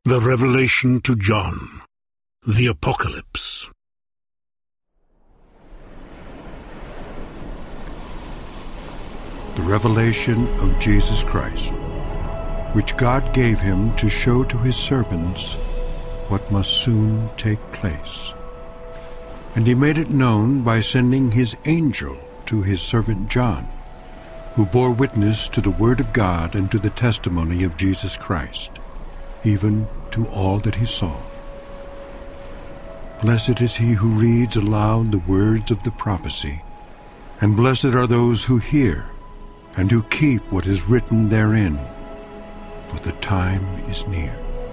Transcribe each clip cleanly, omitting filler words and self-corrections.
The Revelation to John, the Apocalypse. The revelation of Jesus Christ, which God gave him to show to his servants what must soon take place. And he made it known by sending his angel to his servant John, who bore witness to the word of God and to the testimony of Jesus Christ, even to all that he saw. Blessed is he who reads aloud the words of the prophecy, and blessed are those who hear and who keep what is written therein, for the time is near.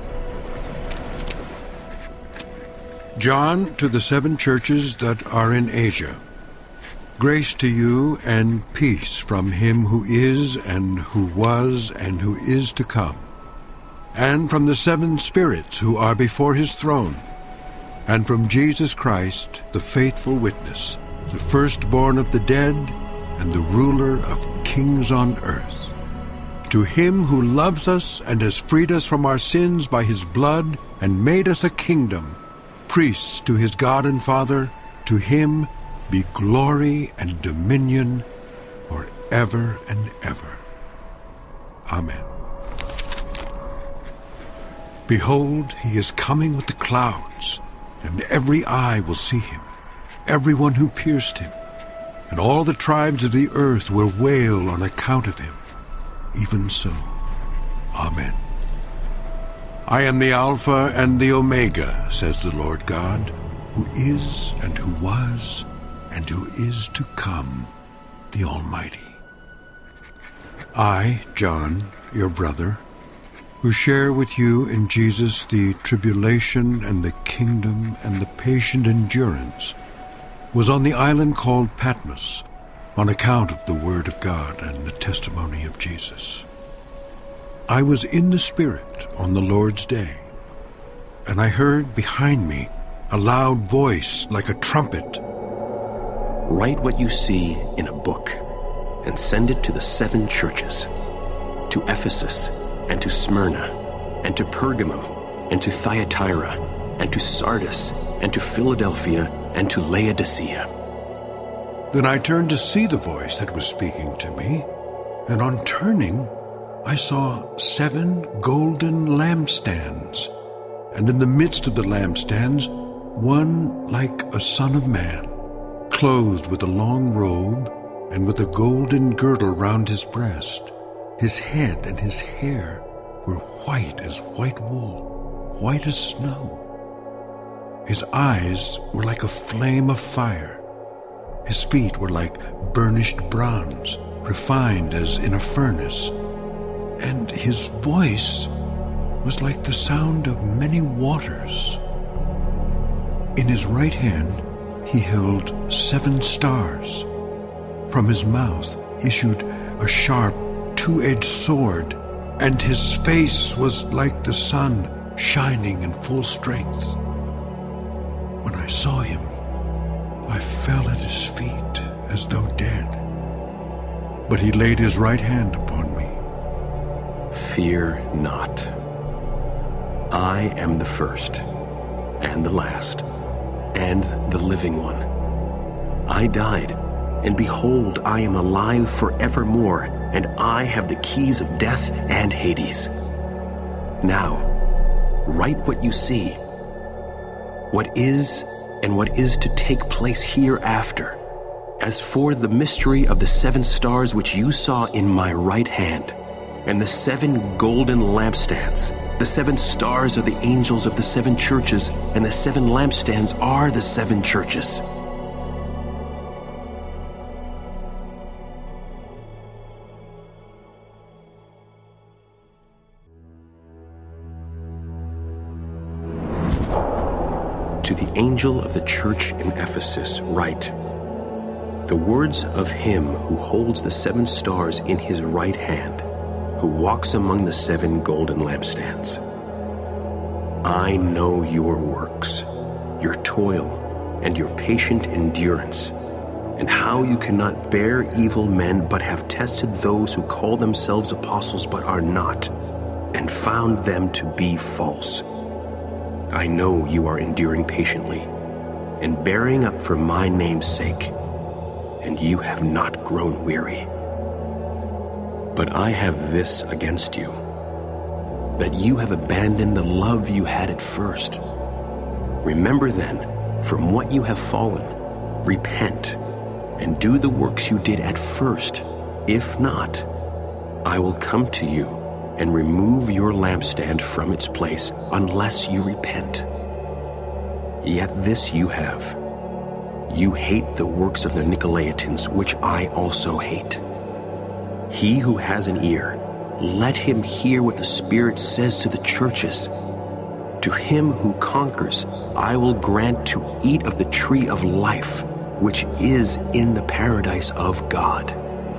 John, to the 7 churches that are in Asia. Grace to you and peace from him who is, and who was, and who is to come, and from the 7 spirits who are before his throne, and from Jesus Christ, the faithful witness, the firstborn of the dead, and the ruler of kings on earth. To him who loves us and has freed us from our sins by his blood, and made us a kingdom, priests to his God and Father, to him be glory and dominion forever and ever. Amen. Behold, he is coming with the clouds, and every eye will see him, everyone who pierced him, and all the tribes of the earth will wail on account of him. Even so. Amen. I am the Alpha and the Omega, says the Lord God, who is and who was and who is to come, the Almighty. I, John, your brother, who share with you in Jesus the tribulation and the kingdom and the patient endurance, was on the island called Patmos on account of the word of God and the testimony of Jesus. I was in the Spirit on the Lord's day, and I heard behind me a loud voice like a trumpet. Write what you see in a book and send it to the 7 churches, to Ephesus and to Smyrna and to Pergamum and to Thyatira and to Sardis and to Philadelphia and to Laodicea. Then I turned to see the voice that was speaking to me, and on turning, I saw 7 golden lampstands, and in the midst of the lampstands, one like a son of man, clothed with a long robe and with a golden girdle round his breast. His head and his hair were white as white wool, white as snow. His eyes were like a flame of fire. His feet were like burnished bronze, refined as in a furnace. And his voice was like the sound of many waters. In his right hand he held 7 stars. From his mouth issued a sharp 2-edged sword, and his face was like the sun shining in full strength. When I saw him, I fell at his feet as though dead. But he laid his right hand upon me. Fear not. I am the first and the last and the living one. I died, and behold, I am alive forevermore, and I have the keys of death and Hades. Now, write what you see, what is and what is to take place hereafter. As for the mystery of the 7 stars which you saw in my right hand, and the 7 golden lampstands, the 7 stars are the angels of the 7 churches, and the 7 lampstands are the 7 churches. To the angel of the church in Ephesus write, the words of him who holds the 7 stars in his right hand, who walks among the 7 golden lampstands. I know your works, your toil, and your patient endurance, and how you cannot bear evil men, but have tested those who call themselves apostles but are not, and and found them to be false. I know you are enduring patiently and bearing up for my name's sake, and you have not grown weary. But I have this against you, that you have abandoned the love you had at first. Remember then, from what you have fallen, repent, and do the works you did at first. If not, I will come to you and remove your lampstand from its place unless you repent. Yet this you have. You hate the works of the Nicolaitans, which I also hate. He who has an ear, let him hear what the Spirit says to the churches. To him who conquers, I will grant to eat of the tree of life, which is in the paradise of God.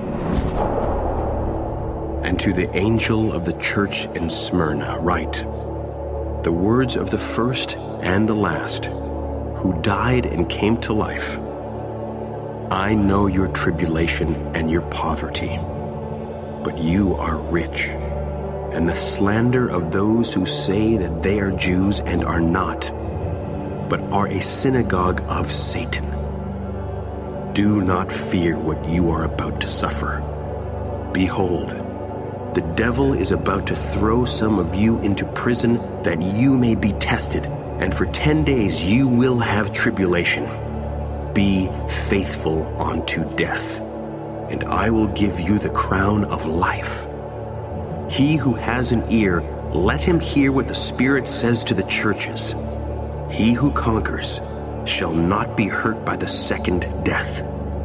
And to the angel of the church in Smyrna write, the words of the first and the last, who died and came to life. I know your tribulation and your poverty, but you are rich, and the slander of those who say that they are Jews and are not, but are a synagogue of Satan. Do not fear what you are about to suffer. Behold, the devil is about to throw some of you into prison that you may be tested, and for 10 days you will have tribulation. Be faithful unto death, and I will give you the crown of life. He who has an ear, let him hear what the Spirit says to the churches. He who conquers shall not be hurt by the second death.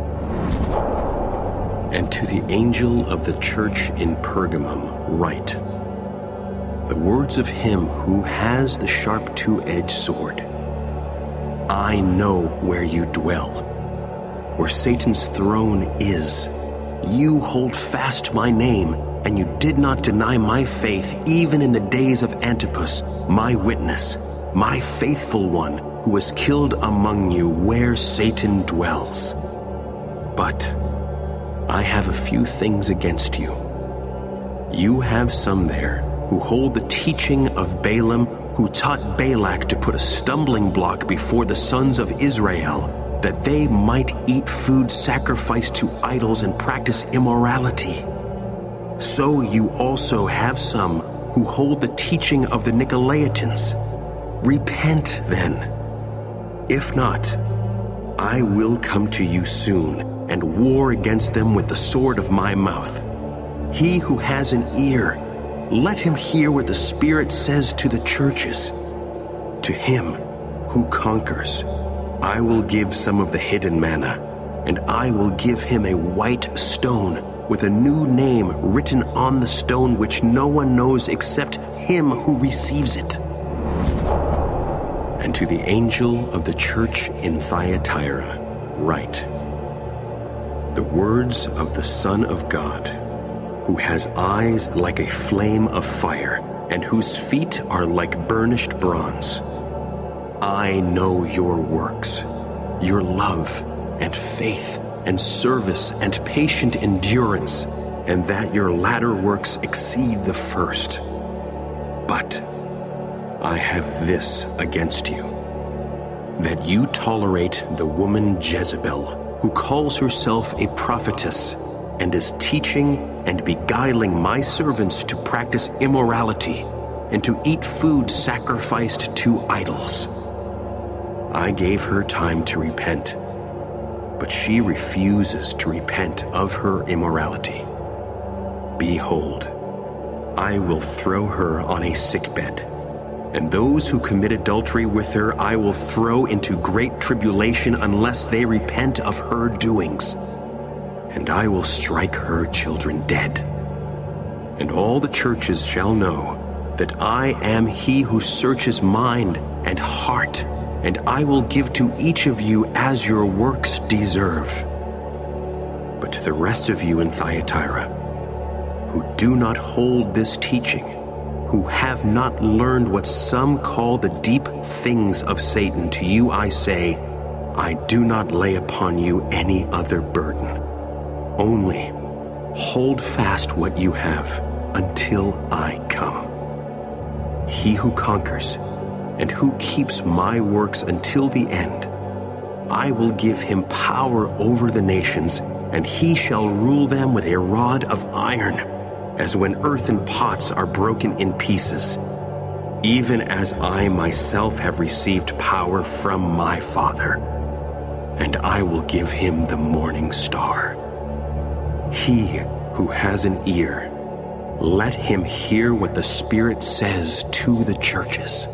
And to the angel of the church in Pergamum write, the words of him who has the sharp two-edged sword. I know where you dwell, where Satan's throne is. You hold fast my name, and you did not deny my faith even in the days of Antipas, my witness, my faithful one, who was killed among you where Satan dwells. But I have a few things against you. You have some there who hold the teaching of Balaam, who taught Balak to put a stumbling block before the sons of Israel, that they might eat food sacrificed to idols and practice immorality. So you also have some who hold the teaching of the Nicolaitans. Repent then. If not, I will come to you soon and war against them with the sword of my mouth. He who has an ear, let him hear what the Spirit says to the churches. To him who conquers, I will give some of the hidden manna, and I will give him a white stone with a new name written on the stone which no one knows except him who receives it. And to the angel of the church in Thyatira write, the words of the Son of God, who has eyes like a flame of fire, and whose feet are like burnished bronze. I know your works, your love and faith and service and patient endurance, and that your latter works exceed the first. But I have this against you, that you tolerate the woman Jezebel, who calls herself a prophetess, and is teaching and beguiling my servants to practice immorality and to eat food sacrificed to idols. I gave her time to repent, but she refuses to repent of her immorality. Behold, I will throw her on a sickbed, and those who commit adultery with her I will throw into great tribulation unless they repent of her doings. And I will strike her children dead. And all the churches shall know that I am he who searches mind and heart, and I will give to each of you as your works deserve. But to the rest of you in Thyatira, who do not hold this teaching, who have not learned what some call the deep things of Satan, to you I say, I do not lay upon you any other burden. Only hold fast what you have until I come. He who conquers and who keeps my works until the end, I will give him power over the nations, and he shall rule them with a rod of iron, as when earthen pots are broken in pieces, even as I myself have received power from my Father, and I will give him the morning star. He who has an ear, let him hear what the Spirit says to the churches.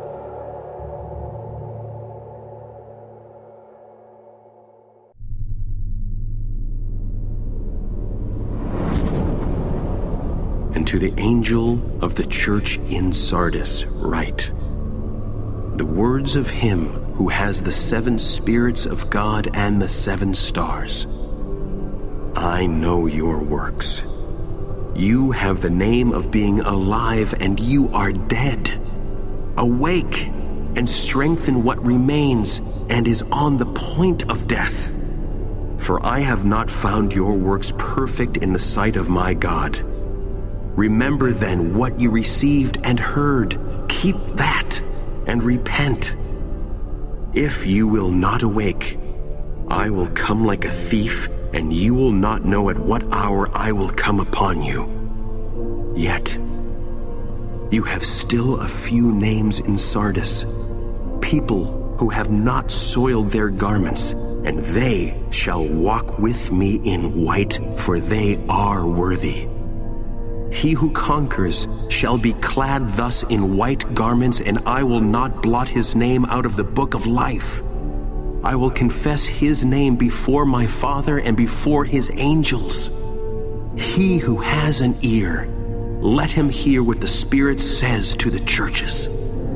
And to the angel of the church in Sardis write, the words of him who has the 7 spirits of God and the 7 stars. I know your works. You have the name of being alive, and you are dead. Awake and strengthen what remains and is on the point of death. For I have not found your works perfect in the sight of my God. Remember then what you received and heard. Keep that and repent. If you will not awake, I will come like a thief, and you will not know at what hour I will come upon you. Yet, you have still a few names in Sardis, people who have not soiled their garments, and they shall walk with me in white, for they are worthy. He who conquers shall be clad thus in white garments, and I will not blot his name out of the book of life. I will confess his name before my Father and before his angels. He who has an ear, let him hear what the Spirit says to the churches.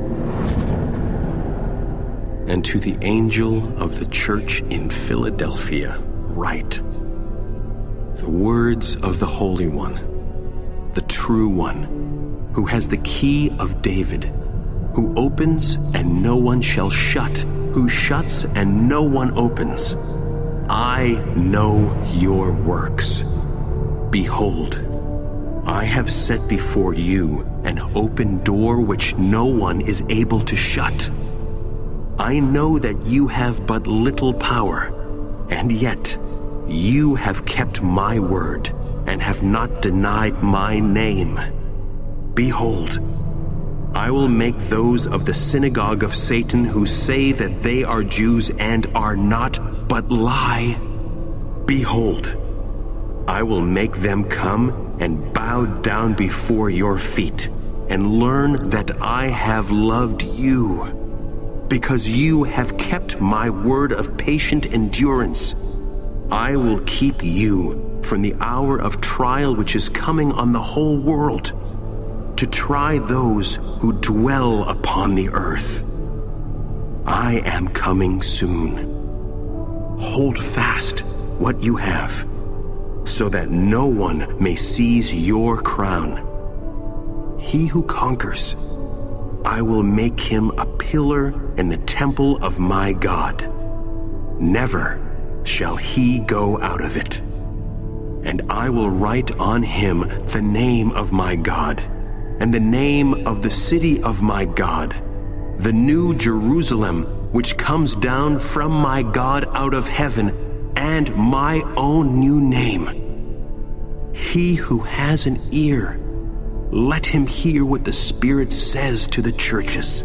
And to the angel of the church in Philadelphia write, the words of the Holy One, the true one, who has the key of David, who opens and no one shall shut, who shuts and no one opens. I know your works. Behold, I have set before you an open door which no one is able to shut. I know that you have but little power, and yet you have kept my word and have not denied my name. Behold, I will make those of the synagogue of Satan who say that they are Jews and are not, but lie. Behold, I will make them come and bow down before your feet and learn that I have loved you, because you have kept my word of patient endurance. I will keep you from the hour of trial which is coming on the whole world, to try those who dwell upon the earth. I am coming soon. Hold fast what you have, so that no one may seize your crown. He who conquers, I will make him a pillar in the temple of my God. Never shall he go out of it. And I will write on him the name of my God, and the name of the city of my God, the new Jerusalem, which comes down from my God out of heaven, and my own new name. He who has an ear, let him hear what the Spirit says to the churches.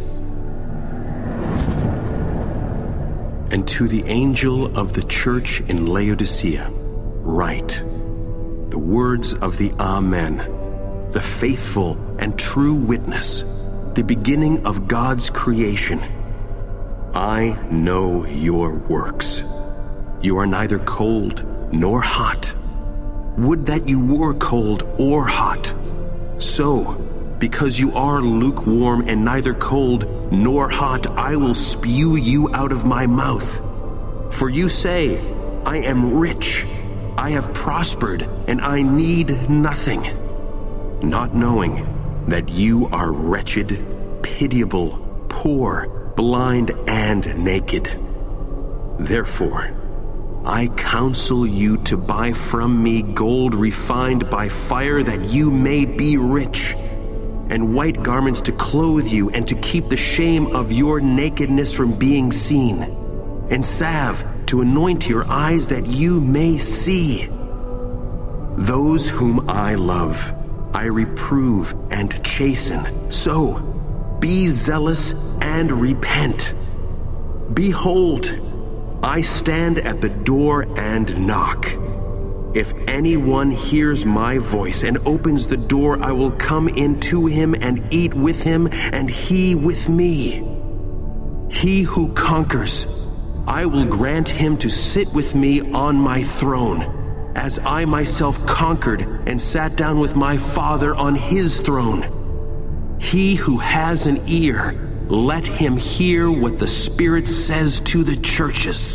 And to the angel of the church in Laodicea write, the words of the Amen, the faithful and true witness, the beginning of God's creation. I know your works. You are neither cold nor hot. Would that you were cold or hot. So, because you are lukewarm and neither cold nor hot, I will spew you out of my mouth. For you say, I am rich, I have prospered, and I need nothing, not knowing that you are wretched, pitiable, poor, blind, and naked. Therefore, I counsel you to buy from me gold refined by fire, that you may be rich, and white garments to clothe you and to keep the shame of your nakedness from being seen, and salve to anoint your eyes that you may see. Those whom I love, I reprove and chasten. So, be zealous and repent. Behold, I stand at the door and knock. If anyone hears my voice and opens the door, I will come in to him and eat with him, and he with me. He who conquers, I will grant him to sit with me on my throne, as I myself conquered and sat down with my Father on his throne. He who has an ear, let him hear what the Spirit says to the churches.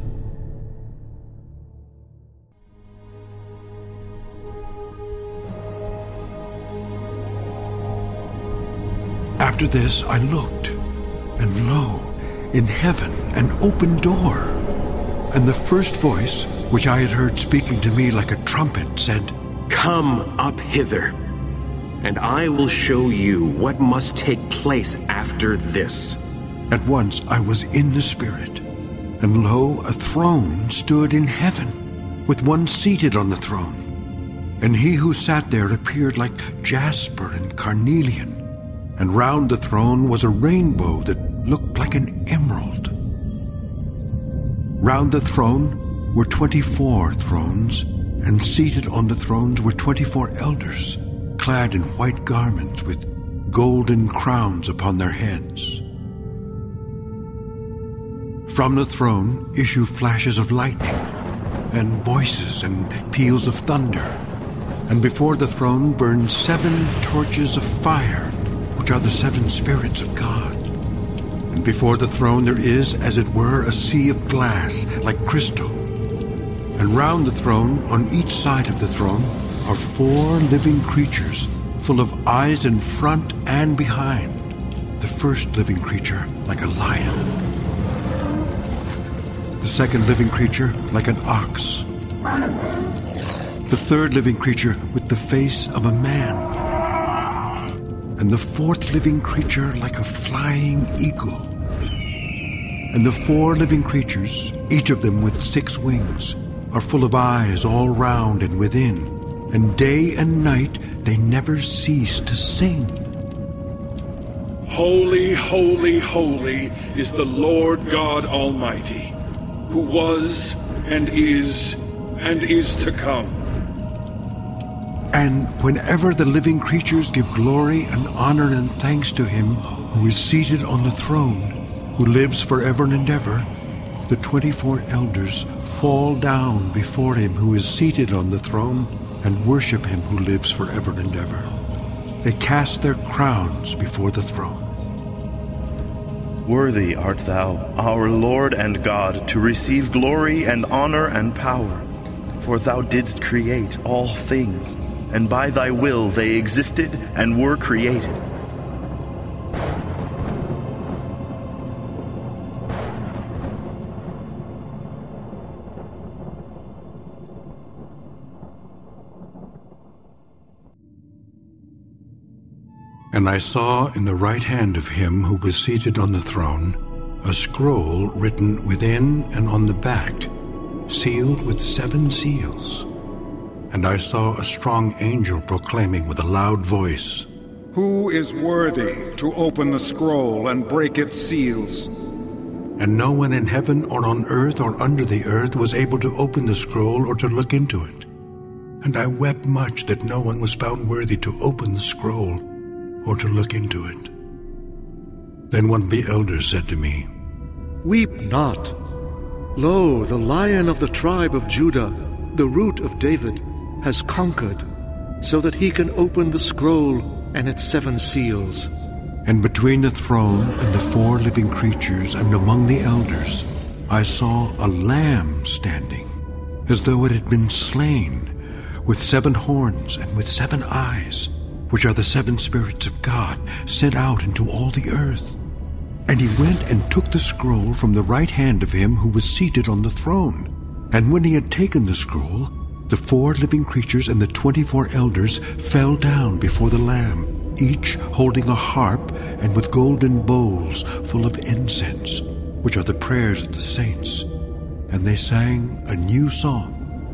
After this I looked, and lo, in heaven an open door. And the first voice, which I had heard speaking to me like a trumpet, said, Come up hither, and I will show you what must take place after this. At once I was in the Spirit, and lo, a throne stood in heaven, with one seated on the throne. And he who sat there appeared like jasper and carnelian, and round the throne was a rainbow that looked like an emerald. Round the throne were 24 thrones, and seated on the thrones were 24 elders, clad in white garments with golden crowns upon their heads. From the throne issue flashes of lightning, and voices and peals of thunder. And before the throne burn 7 torches of fire, which are the 7 spirits of God. And before the throne there is, as it were, a sea of glass, like crystal. And round the throne, on each side of the throne, are 4 living creatures, full of eyes in front and behind. The first living creature like a lion. The second living creature like an ox. The third living creature with the face of a man. And the fourth living creature like a flying eagle. And the 4 living creatures, each of them with 6 wings, are full of eyes all round and within, and day and night they never cease to sing. Holy, holy, holy is the Lord God Almighty, who was and is to come. And whenever the living creatures give glory and honor and thanks to him who is seated on the throne, who lives forever and ever, the 24 elders fall down before him who is seated on the throne and worship him who lives forever and ever. They cast their crowns before the throne. Worthy art thou, our Lord and God, to receive glory and honor and power, for thou didst create all things, and by thy will they existed and were created. And I saw in the right hand of him who was seated on the throne a scroll written within and on the back, sealed with 7 seals. And I saw a strong angel proclaiming with a loud voice, Who is worthy to open the scroll and break its seals? And no one in heaven or on earth or under the earth was able to open the scroll or to look into it. And I wept much that no one was found worthy to open the scroll or to look into it. Then one of the elders said to me, Weep not. Lo, the Lion of the tribe of Judah, the Root of David, has conquered, so that he can open the scroll and its 7 seals. And between the throne and the 4 living creatures and among the elders, I saw a lamb standing, as though it had been slain, with 7 horns and with 7 eyes, which are the 7 spirits of God sent out into all the earth. And he went and took the scroll from the right hand of him who was seated on the throne. And when he had taken the scroll, the 4 living creatures and the 24 elders fell down before the Lamb, each holding a harp and with golden bowls full of incense, which are the prayers of the saints. And they sang a new song.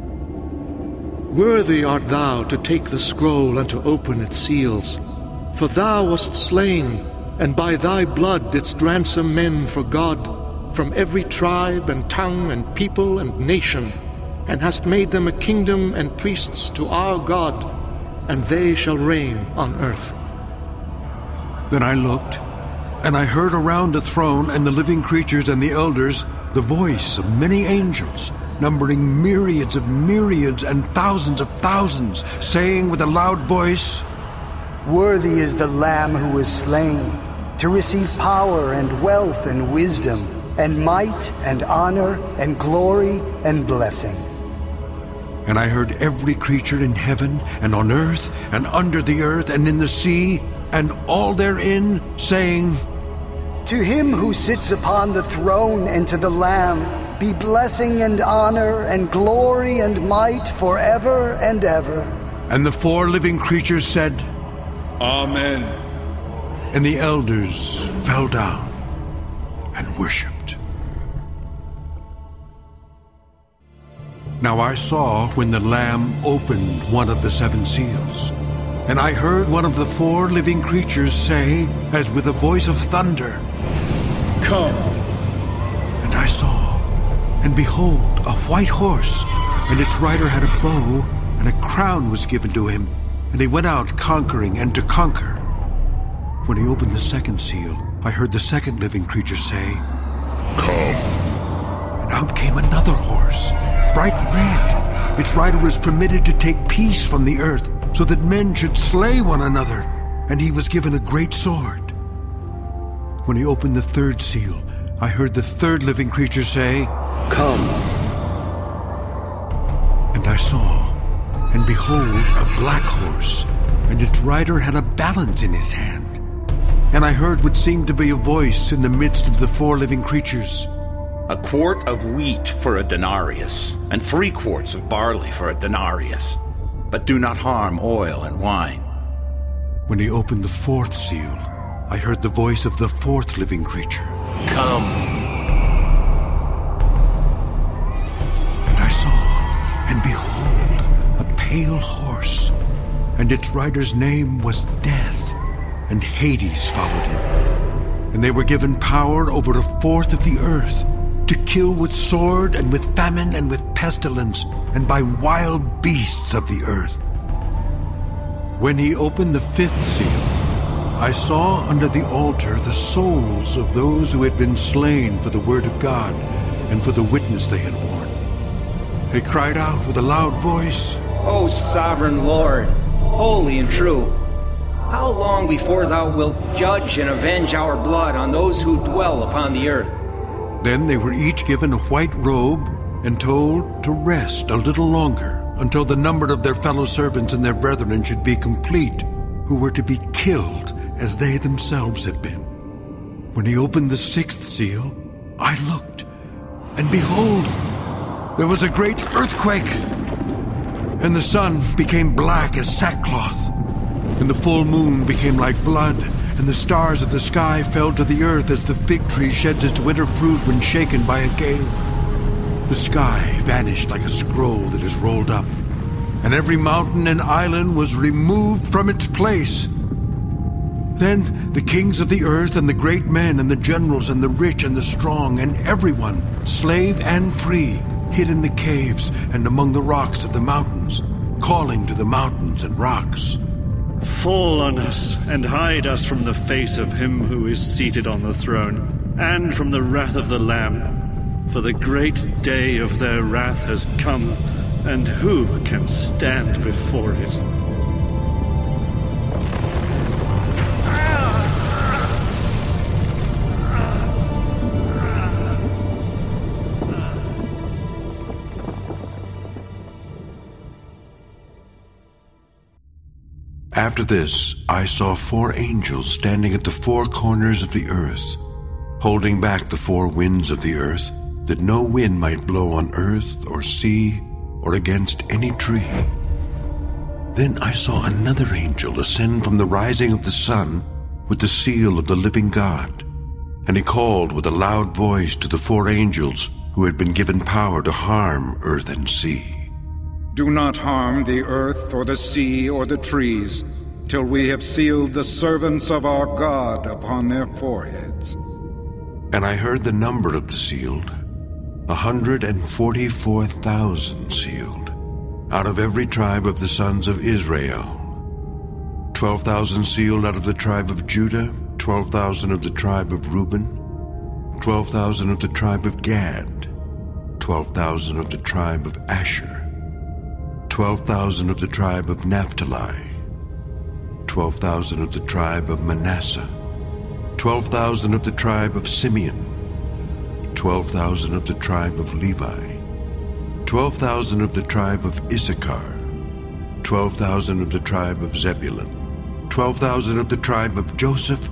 Worthy art thou to take the scroll and to open its seals. For thou wast slain, and by thy blood didst ransom men for God, from every tribe and tongue and people and nation, and hast made them a kingdom and priests to our God, and they shall reign on earth. Then I looked, and I heard around the throne and the living creatures and the elders the voice of many angels, numbering myriads of myriads and thousands of thousands, saying with a loud voice, Worthy is the Lamb who was slain, to receive power and wealth and wisdom, and might and honor and glory and blessing. And I heard every creature in heaven and on earth and under the earth and in the sea and all therein saying, To him who sits upon the throne and to the Lamb be blessing and honor and glory and might forever and ever. And the 4 living creatures said, Amen. And the elders fell down and worshipped. Now I saw when the Lamb opened one of the 7 seals, and I heard one of the 4 living creatures say, as with a voice of thunder, Come. And I saw, and behold, a white horse, and its rider had a bow, and a crown was given to him, and he went out conquering and to conquer. When he opened the 2nd seal, I heard the 2nd living creature say, Come. And out came another horse, bright red. Its rider was permitted to take peace from the earth, so that men should slay one another, and he was given a great sword. When he opened the 3rd seal, I heard the 3rd living creature say, Come. And I saw, and behold, a black horse, and its rider had a balance in his hand. And I heard what seemed to be a voice in the midst of the 4 living creatures. A quart of wheat for a denarius, and 3 quarts of barley for a denarius. But do not harm oil and wine. When he opened the 4th seal, I heard the voice of the 4th living creature. Come. And I saw, and behold, a pale horse, and its rider's name was Death, and Hades followed him. And they were given power over 1/4 of the earth, to kill with sword and with famine and with pestilence, and by wild beasts of the earth. When he opened the 5th seal, I saw under the altar the souls of those who had been slain for the word of God and for the witness they had borne. They cried out with a loud voice, O sovereign Lord, holy and true, how long before thou wilt judge and avenge our blood on those who dwell upon the earth? Then they were each given a white robe and told to rest a little longer until the number of their fellow servants and their brethren should be complete, who were to be killed as they themselves had been. When he opened the 6th seal, I looked, and behold, there was a great earthquake, and the sun became black as sackcloth, and the full moon became like blood, and the stars of the sky fell to the earth as the fig tree sheds its winter fruit when shaken by a gale. The sky vanished like a scroll that is rolled up, and every mountain and island was removed from its place. Then the kings of the earth and the great men and the generals and the rich and the strong and everyone, slave and free, hid in the caves and among the rocks of the mountains, calling to the mountains and rocks, Fall on us and hide us from the face of him who is seated on the throne, and from the wrath of the Lamb. For the great day of their wrath has come, and who can stand before it? After this, I saw 4 angels standing at the 4 corners of the earth, holding back the 4 winds of the earth, that no wind might blow on earth or sea or against any tree. Then I saw another angel ascend from the rising of the sun with the seal of the living God. And he called with a loud voice to the 4 angels who had been given power to harm earth and sea. Do not harm the earth or the sea or the trees, till we have sealed the servants of our God upon their foreheads. And I heard the number of the sealed, 144,000 sealed, out of every tribe of the sons of Israel. 12,000 sealed out of the tribe of Judah, 12,000 of the tribe of Reuben, 12,000 of the tribe of Gad, 12,000 of the tribe of Asher, 12,000 of the tribe of Naphtali, 12,000 of the tribe of Manasseh, 12,000 of the tribe of Simeon, 12,000 of the tribe of Levi, 12,000 of the tribe of Issachar, 12,000 of the tribe of Zebulun, 12,000 of the tribe of Joseph,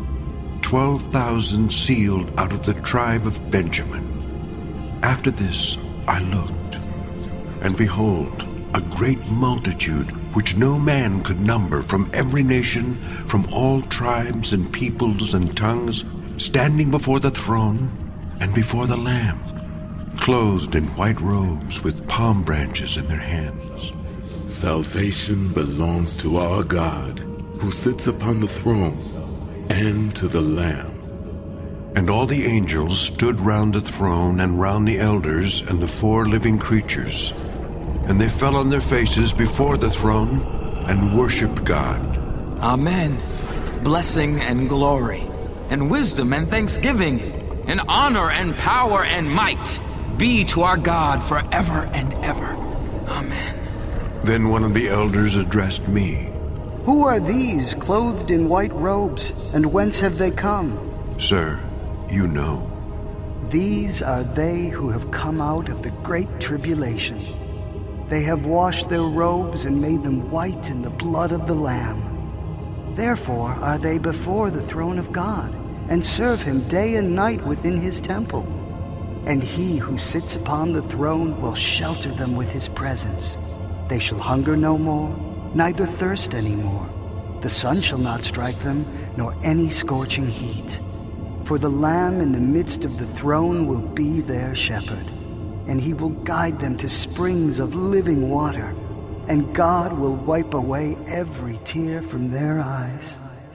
12,000 sealed out of the tribe of Benjamin. After this I looked, and behold, a great multitude which no man could number, from every nation, from all tribes and peoples and tongues, standing before the throne and before the Lamb, clothed in white robes with palm branches in their hands. Salvation belongs to our God, who sits upon the throne, and to the Lamb. And all the angels stood round the throne and round the elders and the 4 living creatures. And they fell on their faces before the throne and worshipped God. Amen. Blessing and glory, and wisdom and thanksgiving, and honor and power and might be to our God forever and ever. Amen. Then one of the elders addressed me. Who are these clothed in white robes, and whence have they come? Sir, you know. These are they who have come out of the great tribulation. They have washed their robes and made them white in the blood of the Lamb. Therefore are they before the throne of God, and serve him day and night within his temple. And he who sits upon the throne will shelter them with his presence. They shall hunger no more, neither thirst any more. The sun shall not strike them, nor any scorching heat. For the Lamb in the midst of the throne will be their shepherd, and he will guide them to springs of living water, and God will wipe away every tear from their eyes.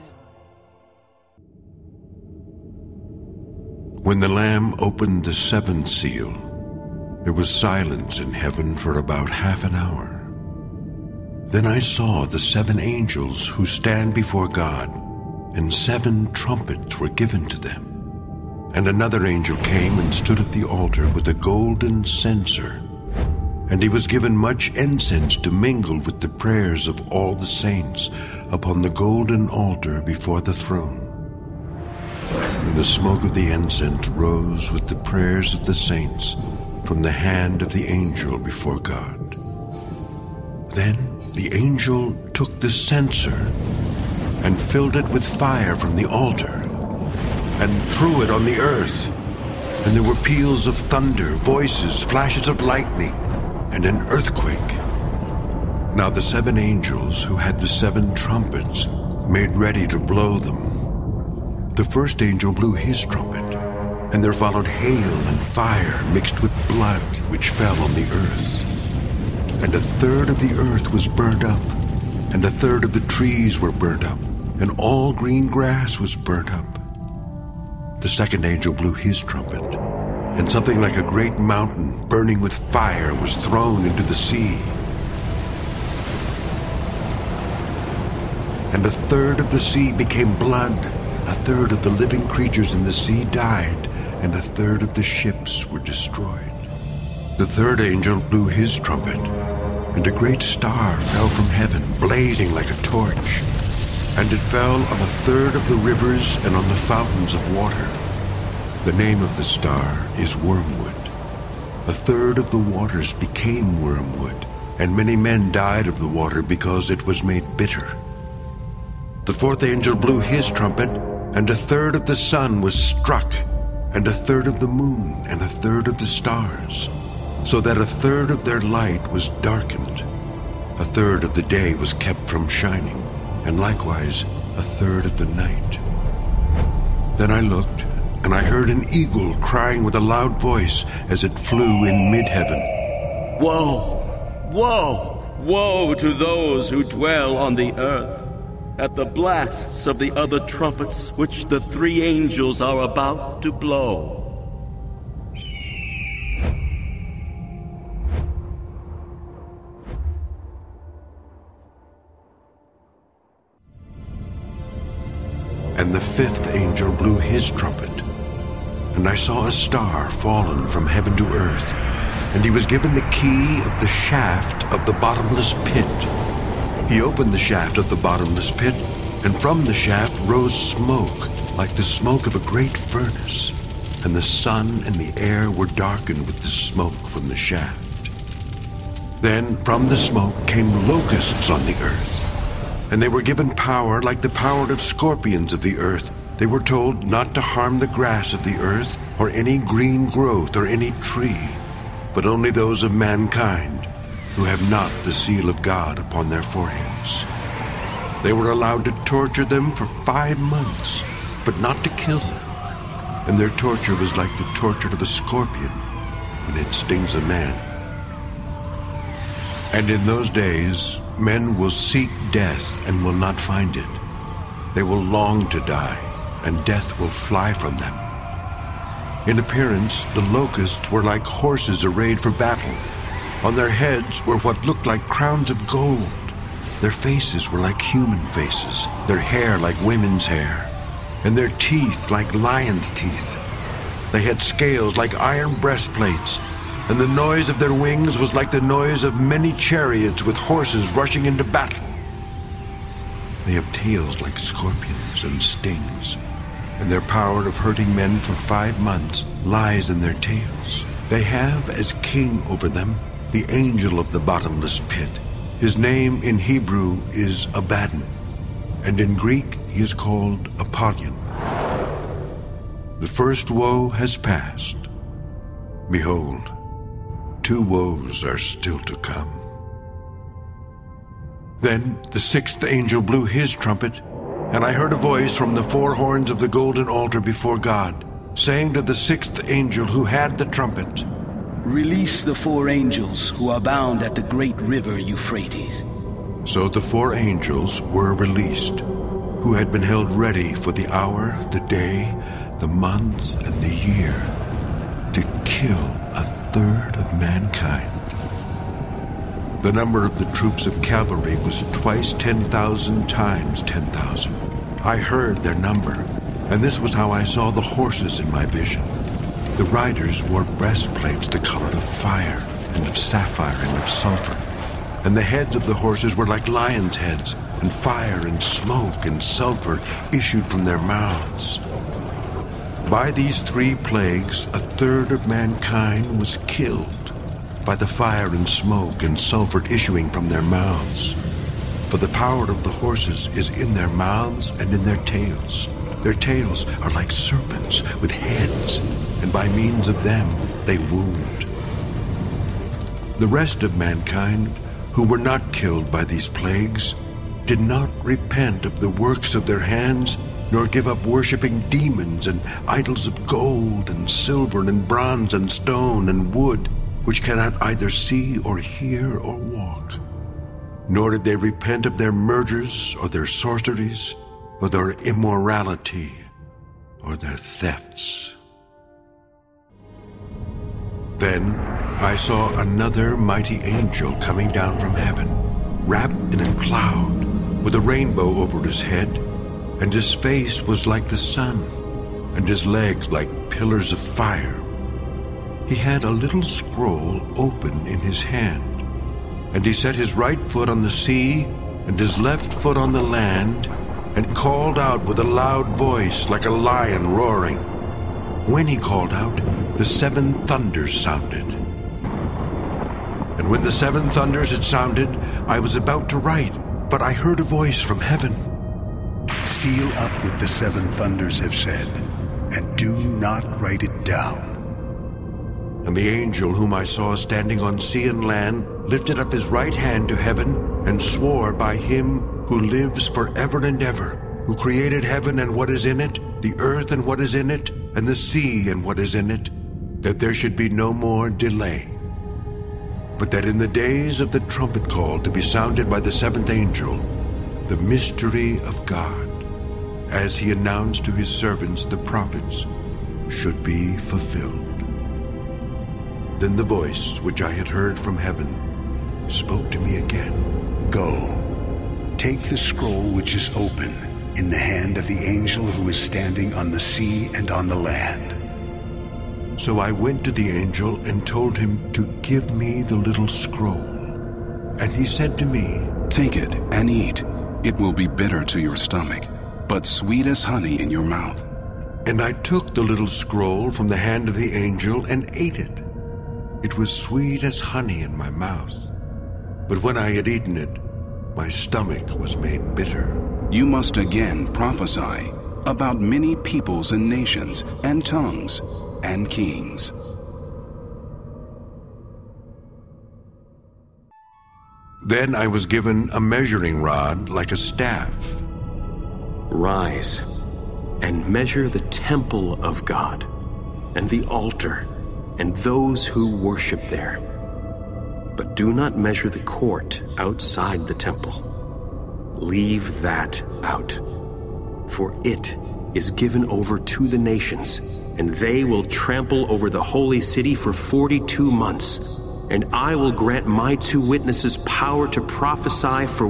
When the Lamb opened the 7th seal, there was silence in heaven for about half an hour. Then I saw the 7 angels who stand before God, and 7 trumpets were given to them. And another angel came and stood at the altar with a golden censer, and he was given much incense to mingle with the prayers of all the saints upon the golden altar before the throne. And the smoke of the incense rose with the prayers of the saints from the hand of the angel before God. Then the angel took the censer and filled it with fire from the altar, and threw it on the earth. And there were peals of thunder, voices, flashes of lightning, and an earthquake. Now the 7 angels who had the 7 trumpets made ready to blow them. The first angel blew his trumpet, and there followed hail and fire mixed with blood, which fell on the earth. And 1/3 of the earth was burned up, and 1/3 of the trees were burnt up, and all green grass was burnt up. The second angel blew his trumpet, and something like a great mountain burning with fire was thrown into the sea. And 1/3 of the sea became blood, 1/3 of the living creatures in the sea died, and 1/3 of the ships were destroyed. The third angel blew his trumpet, and a great star fell from heaven, blazing like a torch. And it fell on 1/3 of the rivers and on the fountains of water. The name of the star is Wormwood. 1/3 of the waters became wormwood, and many men died of the water because it was made bitter. The fourth angel blew his trumpet, and 1/3 of the sun was struck, and 1/3 of the moon, and 1/3 of the stars, so that 1/3 of their light was darkened. A third of the day was kept from shining, and likewise a third of the night. Then I looked, and I heard an eagle crying with a loud voice as it flew in mid-heaven. Woe! Woe! Woe to those who dwell on the earth, at the blasts of the other trumpets which the three angels are about to blow. And the fifth angel blew his trumpet, and I saw a star fallen from heaven to earth, and he was given the key of the shaft of the bottomless pit. He opened the shaft of the bottomless pit, and from the shaft rose smoke, like the smoke of a great furnace, and the sun and the air were darkened with the smoke from the shaft. Then from the smoke came locusts on the earth, and they were given power like the power of scorpions of the earth. They were told not to harm the grass of the earth, or any green growth, or any tree, but only those of mankind who have not the seal of God upon their foreheads. They were allowed to torture them for 5 months, but not to kill them. And their torture was like the torture of a scorpion when it stings a man. And in those days, men will seek death and will not find it. They will long to die, and death will fly from them. In appearance, the locusts were like horses arrayed for battle. On their heads were what looked like crowns of gold. Their faces were like human faces, their hair like women's hair, and their teeth like lions' teeth. They had scales like iron breastplates, and the noise of their wings was like the noise of many chariots with horses rushing into battle. They have tails like scorpions and stings, and their power of hurting men for 5 months lies in their tails. They have as king over them the angel of the bottomless pit. His name in Hebrew is Abaddon, and in Greek he is called Apollyon. The first woe has passed. Behold, 2 woes are still to come. Then the sixth angel blew his trumpet, and I heard a voice from the 4 horns of the golden altar before God, saying to the sixth angel who had the trumpet, Release the 4 angels who are bound at the great river Euphrates. So the 4 angels were released, who had been held ready for the hour, the day, the month, and the year, to kill 1/3 of mankind. The number of the troops of cavalry was twice 10,000 times 10,000. I heard their number, and this was how I saw the horses in my vision. The riders wore breastplates the color of fire, and of sapphire, and of sulfur. And the heads of the horses were like lions' heads, and fire and smoke and sulfur issued from their mouths. By these 3 plagues, 1/3 of mankind was killed, by the fire and smoke and sulfur issuing from their mouths. For the power of the horses is in their mouths and in their tails. Their tails are like serpents with heads, and by means of them they wound. The rest of mankind, who were not killed by these plagues, did not repent of the works of their hands, nor give up worshipping demons and idols of gold and silver and bronze and stone and wood, which cannot either see or hear or walk. Nor did they repent of their murders or their sorceries or their immorality or their thefts. Then I saw another mighty angel coming down from heaven, wrapped in a cloud, with a rainbow over his head, and his face was like the sun, and his legs like pillars of fire. He had a little scroll open in his hand, and he set his right foot on the sea and his left foot on the land, and called out with a loud voice like a lion roaring. When he called out, the 7 thunders sounded. And when the 7 thunders had sounded, I was about to write, but I heard a voice from heaven. Seal up what the 7 thunders have said, and do not write it down. And the angel whom I saw standing on sea and land lifted up his right hand to heaven and swore by him who lives forever and ever, who created heaven and what is in it, the earth and what is in it, and the sea and what is in it, that there should be no more delay. But that in the days of the trumpet call to be sounded by the seventh angel, the mystery of God, as he announced to his servants the prophets, should be fulfilled. Then the voice which I had heard from heaven spoke to me again. Go, take the scroll which is open in the hand of the angel who is standing on the sea and on the land. So I went to the angel and told him to give me the little scroll. And he said to me, Take it and eat. It will be bitter to your stomach, but sweet as honey in your mouth. And I took the little scroll from the hand of the angel and ate it. It was sweet as honey in my mouth. But when I had eaten it, my stomach was made bitter. You must again prophesy about many peoples and nations and tongues and kings. Then I was given a measuring rod like a staff. Rise and measure the temple of God and the altar and those who worship there. But do not measure the court outside the temple. Leave that out, for it is given over to the nations, and they will trample over the holy city for 42 months. And I will grant my 2 witnesses power to prophesy for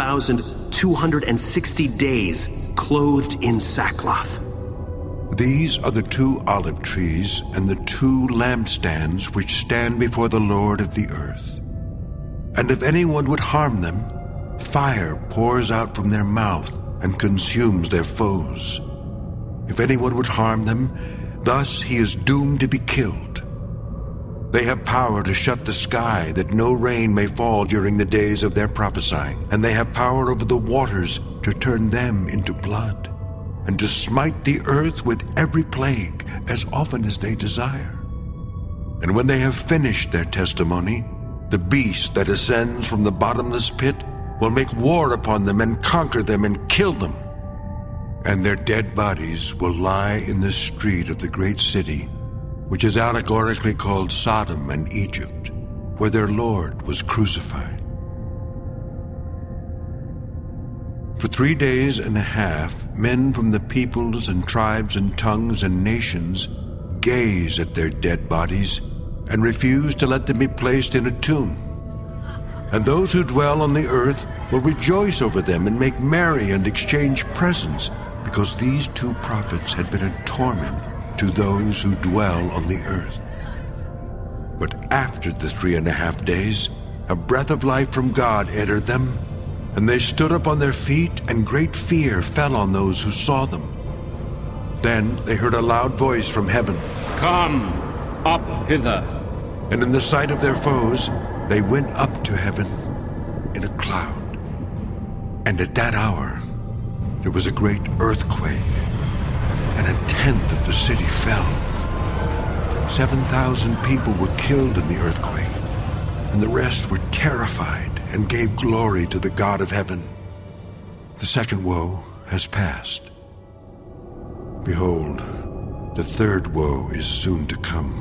1,260 days, clothed in sackcloth. These are the 2 olive trees and the 2 lampstands which stand before the Lord of the earth. And if anyone would harm them, fire pours out from their mouth and consumes their foes. If anyone would harm them, thus he is doomed to be killed. They have power to shut the sky that no rain may fall during the days of their prophesying, and they have power over the waters to turn them into blood, and to smite the earth with every plague as often as they desire. And when they have finished their testimony, the beast that ascends from the bottomless pit will make war upon them and conquer them and kill them. And their dead bodies will lie in the street of the great city, which is allegorically called Sodom and Egypt, where their Lord was crucified. For 3 days and a half, men from the peoples and tribes and tongues and nations gaze at their dead bodies and refuse to let them be placed in a tomb. And those who dwell on the earth will rejoice over them and make merry and exchange presents, because these 2 prophets had been a torment to those who dwell on the earth. But after the 3.5 days, a breath of life from God entered them, and they stood up on their feet, and great fear fell on those who saw them. Then they heard a loud voice from heaven, Come up hither. And in the sight of their foes, they went up to heaven in a cloud. And at that hour, there was a great earthquake, and 1/10 of the city fell. 7,000 people were killed in the earthquake, and the rest were terrified and gave glory to the God of heaven. The second woe has passed. Behold, the third woe is soon to come.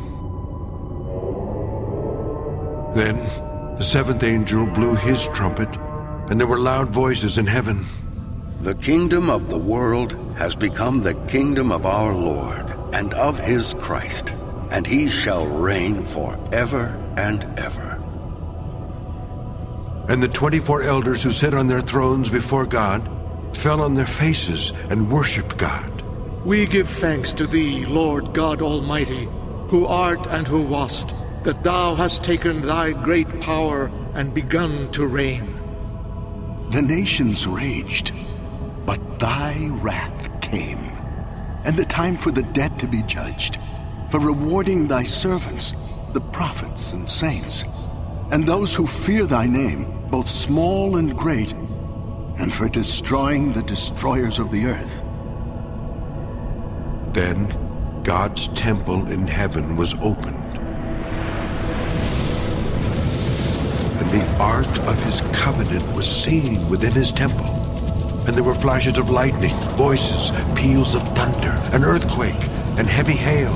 Then the seventh angel blew his trumpet, and there were loud voices in heaven. The kingdom of the world has become the kingdom of our Lord and of his Christ, and he shall reign forever and ever. And the 24 elders who sit on their thrones before God fell on their faces and worshipped God. We give thanks to thee, Lord God Almighty, who art and who wast, that thou hast taken thy great power and begun to reign. The nations raged, but thy wrath came, and the time for the dead to be judged, for rewarding thy servants, the prophets and saints, and those who fear thy name, both small and great, and for destroying the destroyers of the earth. Then God's temple in heaven was opened, the ark of his covenant was seen within his temple. And there were flashes of lightning, voices, peals of thunder, an earthquake, and heavy hail.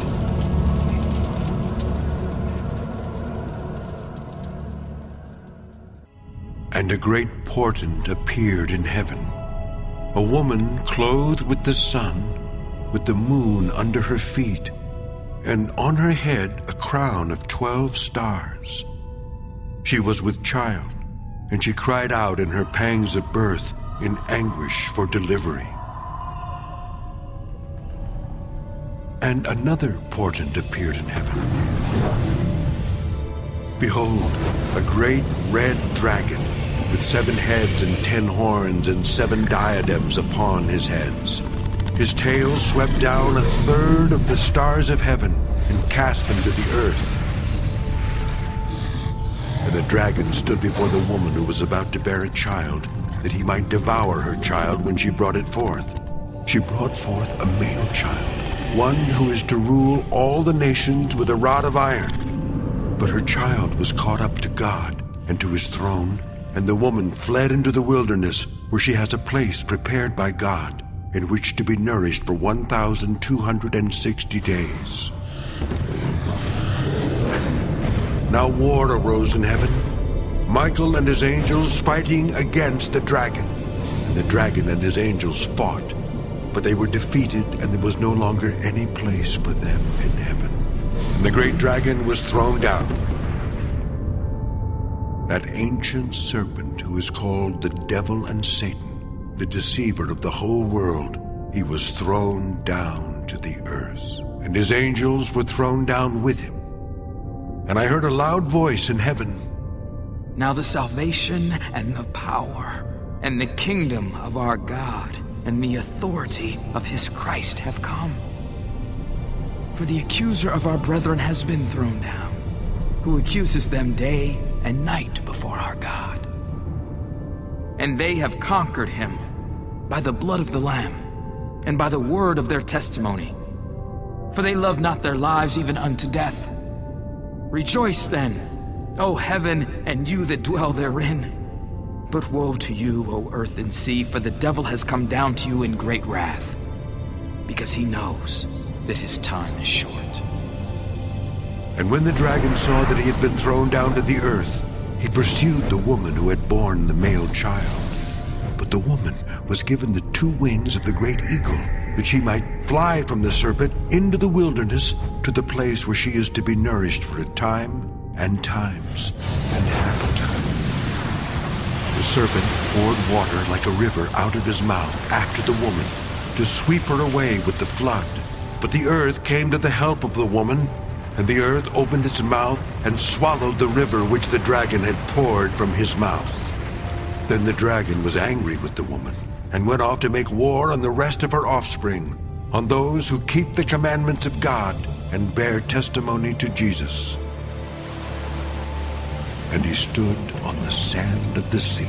And a great portent appeared in heaven. A woman clothed with the sun, with the moon under her feet, and on her head a crown of 12 stars. She was with child, and she cried out in her pangs of birth, in anguish for delivery. And another portent appeared in heaven. Behold, a great red dragon, with 7 heads and 10 horns and 7 diadems upon his heads. His tail swept down 1/3 of the stars of heaven and cast them to the earth. And the dragon stood before the woman who was about to bear a child, that he might devour her child when she brought it forth. She brought forth a male child, one who is to rule all the nations with a rod of iron. But her child was caught up to God and to his throne, and the woman fled into the wilderness, where she has a place prepared by God, in which to be nourished for 1,260 days. Now war arose in heaven, Michael and his angels fighting against the dragon. And the dragon and his angels fought, but they were defeated, and there was no longer any place for them in heaven. And the great dragon was thrown down, that ancient serpent who is called the devil and Satan, the deceiver of the whole world. He was thrown down to the earth, and his angels were thrown down with him. And I heard a loud voice in heaven. Now the salvation and the power and the kingdom of our God and the authority of his Christ have come. For the accuser of our brethren has been thrown down, who accuses them day and night before our God. And they have conquered him by the blood of the Lamb and by the word of their testimony. For they love not their lives even unto death. Rejoice then, O heaven, and you that dwell therein. But woe to you, O earth and sea, for the devil has come down to you in great wrath, because he knows that his time is short. And when the dragon saw that he had been thrown down to the earth, he pursued the woman who had borne the male child. But the woman was given the 2 wings of the great eagle, that she might fly from the serpent into the wilderness to the place where she is to be nourished for a time and times and half a time. The serpent poured water like a river out of his mouth after the woman, to sweep her away with the flood. But the earth came to the help of the woman, and the earth opened its mouth and swallowed the river which the dragon had poured from his mouth. Then the dragon was angry with the woman, and went off to make war on the rest of her offspring, on those who keep the commandments of God and bear testimony to Jesus. And he stood on the sand of the sea.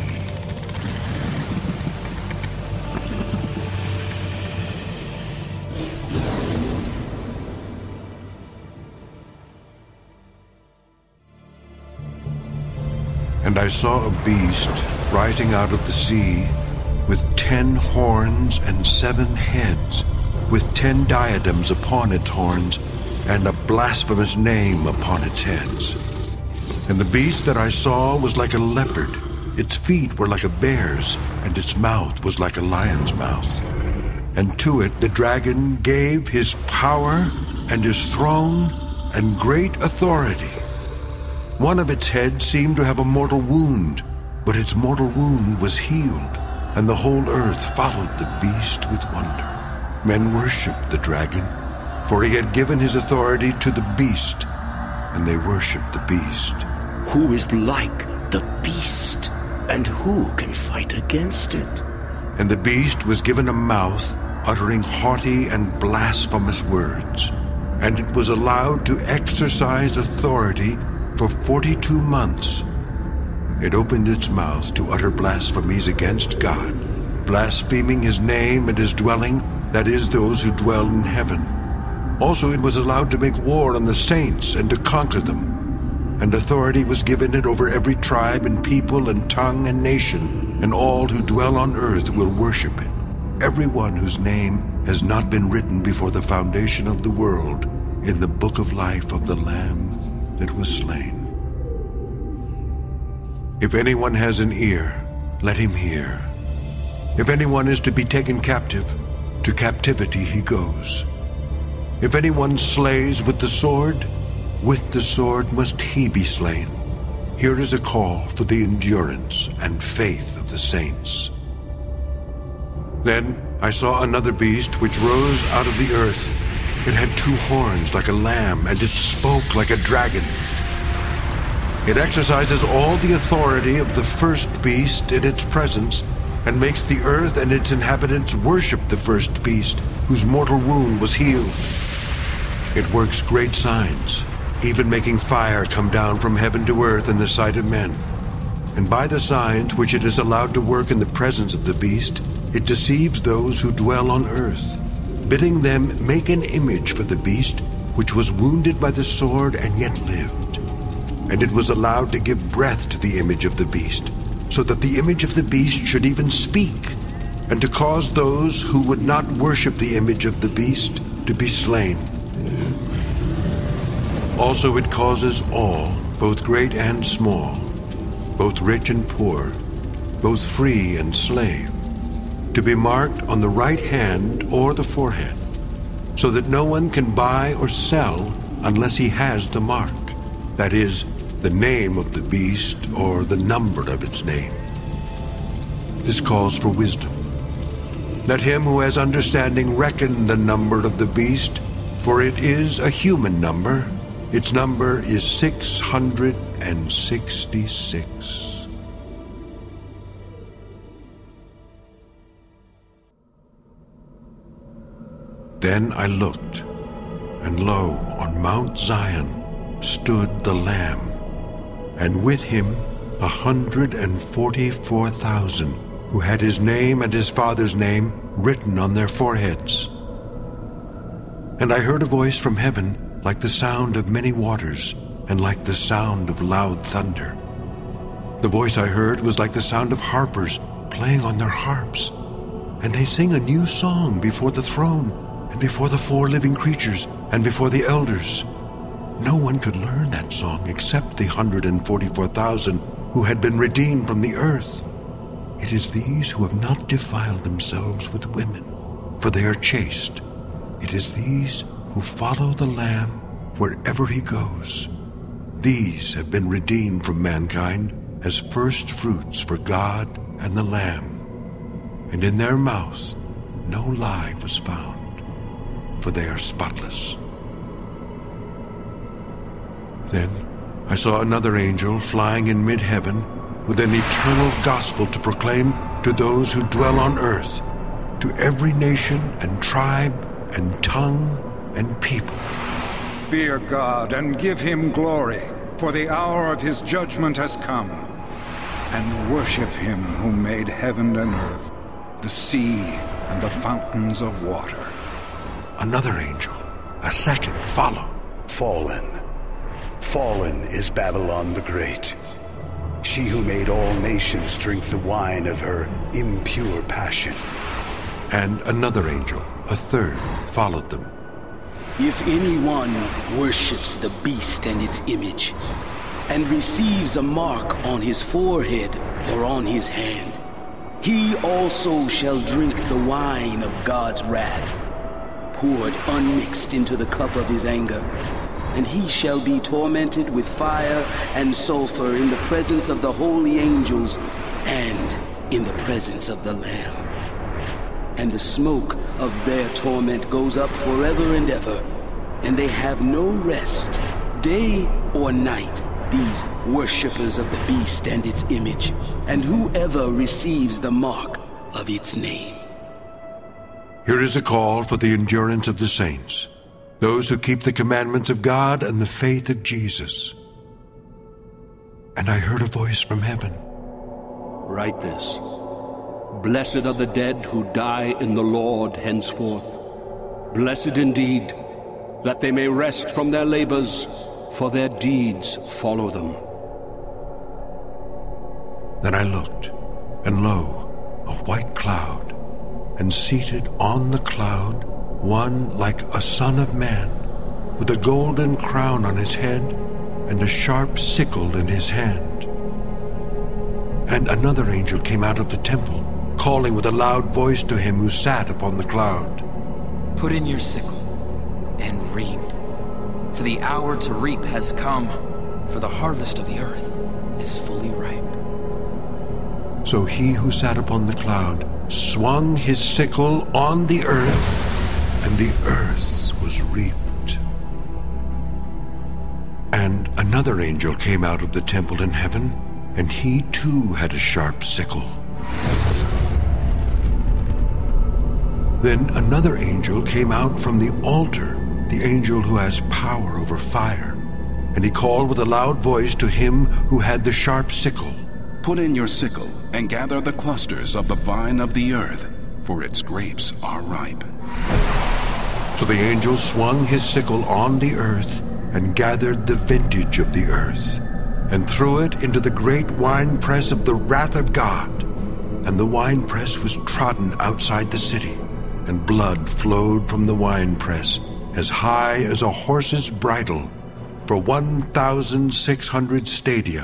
And I saw a beast rising out of the sea, with 10 horns and 7 heads, with 10 diadems upon its horns, and a blasphemous name upon its heads. And the beast that I saw was like a leopard, its feet were like a bear's, and its mouth was like a lion's mouth. And to it the dragon gave his power and his throne and great authority. One of its heads seemed to have a mortal wound, but its mortal wound was healed, and the whole earth followed the beast with wonder. Men worshipped the dragon, for he had given his authority to the beast, and they worshipped the beast. Who is like the beast, and who can fight against it? And the beast was given a mouth uttering haughty and blasphemous words, and it was allowed to exercise authority for 42 months. It opened its mouth to utter blasphemies against God, blaspheming his name and his dwelling, that is, those who dwell in heaven. Also it was allowed to make war on the saints and to conquer them. and authority was given it over every tribe and people and tongue and nation, and all who dwell on earth will worship it, everyone whose name has not been written before the foundation of the world in the book of life of the Lamb that was slain. If anyone has an ear, let him hear. If anyone is to be taken captive, to captivity he goes. If anyone slays with the sword must he be slain. Here is a call for the endurance and faith of the saints. Then I saw another beast which rose out of the earth. It had 2 horns like a lamb, and it spoke like a dragon. It exercises all the authority of the first beast in its presence, and makes the earth and its inhabitants worship the first beast, whose mortal wound was healed. It works great signs, even making fire come down from heaven to earth in the sight of men. And by the signs which it is allowed to work in the presence of the beast, it deceives those who dwell on earth, bidding them make an image for the beast, which was wounded by the sword and yet lived. And it was allowed to give breath to the image of the beast, so that the image of the beast should even speak, and to cause those who would not worship the image of the beast to be slain. Also it causes all, both great and small, both rich and poor, both free and slave, to be marked on the right hand or the forehead, so that no one can buy or sell unless he has the mark, that is, the name of the beast or the number of its name. This calls for wisdom. Let him who has understanding reckon the number of the beast, for it is a human number. Its number is 666. Then I looked, and lo, on Mount Zion stood the Lamb, and with him 144,000 who had his name and his father's name written on their foreheads. And I heard a voice from heaven like the sound of many waters, and like the sound of loud thunder. The voice I heard was like the sound of harpers playing on their harps, and they sing a new song before the throne, and before the 4 living creatures, and before the elders. No one could learn that song except the 144,000 who had been redeemed from the earth. It is these who have not defiled themselves with women, for they are chaste. It is these who follow the Lamb wherever he goes. These have been redeemed from mankind as first fruits for God and the Lamb. And in their mouth no lie was found, for they are spotless. Then I saw another angel flying in mid-heaven with an eternal gospel to proclaim to those who dwell on earth, to every nation and tribe and tongue and people. Fear God and give him glory, for the hour of his judgment has come. And worship him who made heaven and earth, the sea and the fountains of water. Another angel, a second, followed. Fallen is Babylon the Great, she who made all nations drink the wine of her impure passion. And another angel, a third, followed them. If anyone worships the beast and its image, and receives a mark on his forehead or on his hand, he also shall drink the wine of God's wrath, poured unmixed into the cup of his anger. And he shall be tormented with fire and sulfur in the presence of the holy angels and in the presence of the Lamb. And the smoke of their torment goes up forever and ever, and they have no rest, day or night, these worshippers of the beast and its image, and whoever receives the mark of its name. Here is a call for the endurance of the saints, those who keep the commandments of God and the faith of Jesus. And I heard a voice from heaven. Write this. Blessed are the dead who die in the Lord henceforth. Blessed indeed, that they may rest from their labors, for their deeds follow them. Then I looked, and lo, a white cloud, and seated on the cloud one like a son of man, with a golden crown on his head, and a sharp sickle in his hand. And another angel came out of the temple, calling with a loud voice to him who sat upon the cloud, "Put in your sickle and reap, for the hour to reap has come, for the harvest of the earth is fully ripe." So he who sat upon the cloud swung his sickle on the earth, and the earth was reaped. And another angel came out of the temple in heaven, and he too had a sharp sickle. Then another angel came out from the altar, the angel who has power over fire, and he called with a loud voice to him who had the sharp sickle, "Put in your sickle and gather the clusters of the vine of the earth, for its grapes are ripe." So the angel swung his sickle on the earth and gathered the vintage of the earth, and threw it into the great winepress of the wrath of God. And the winepress was trodden outside the city, and blood flowed from the winepress as high as a horse's bridle for 1,600 stadia.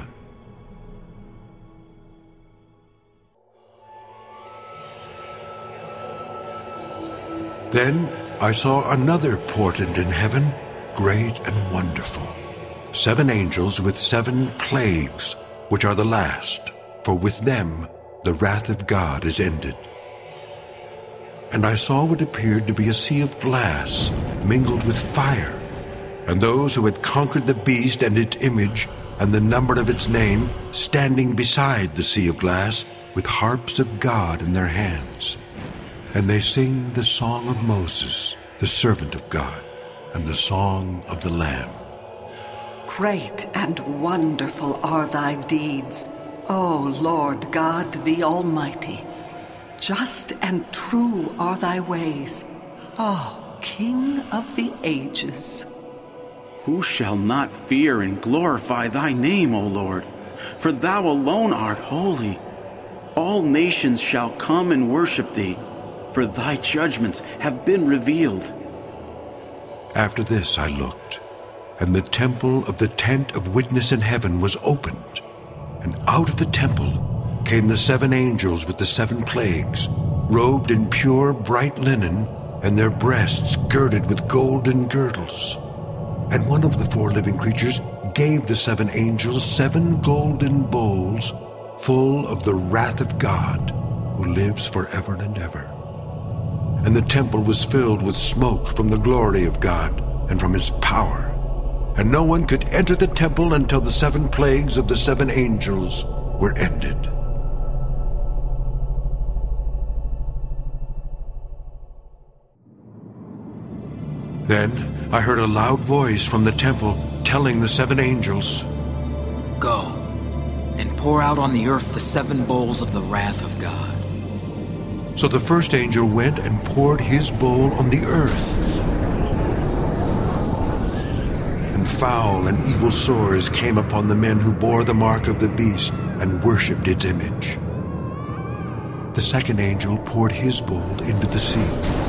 Then I saw another portent in heaven, great and wonderful. 7 angels with 7 plagues, which are the last, for with them the wrath of God is ended. And I saw what appeared to be a sea of glass mingled with fire, and those who had conquered the beast and its image and the number of its name, standing beside the sea of glass with harps of God in their hands. And they sing the song of Moses, the servant of God, and the song of the Lamb. Great and wonderful are thy deeds, O Lord God the Almighty. Just and true are thy ways, O King of the ages. Who shall not fear and glorify thy name, O Lord? For thou alone art holy. All nations shall come and worship thee, for thy judgments have been revealed. After this I looked, and the temple of the tent of witness in heaven was opened, and out of the temple came the 7 angels with the 7 plagues, robed in pure bright linen, and their breasts girded with golden girdles. And one of the 4 living creatures gave the 7 angels 7 golden bowls full of the wrath of God, who lives forever and ever. And the temple was filled with smoke from the glory of God and from his power. And no one could enter the temple until the 7 plagues of the 7 angels were ended. Then I heard a loud voice from the temple telling the 7 angels, "Go and pour out on the earth the 7 bowls of the wrath of God." So the first angel went and poured his bowl on the earth. And foul and evil sores came upon the men who bore the mark of the beast and worshipped its image. The second angel poured his bowl into the sea,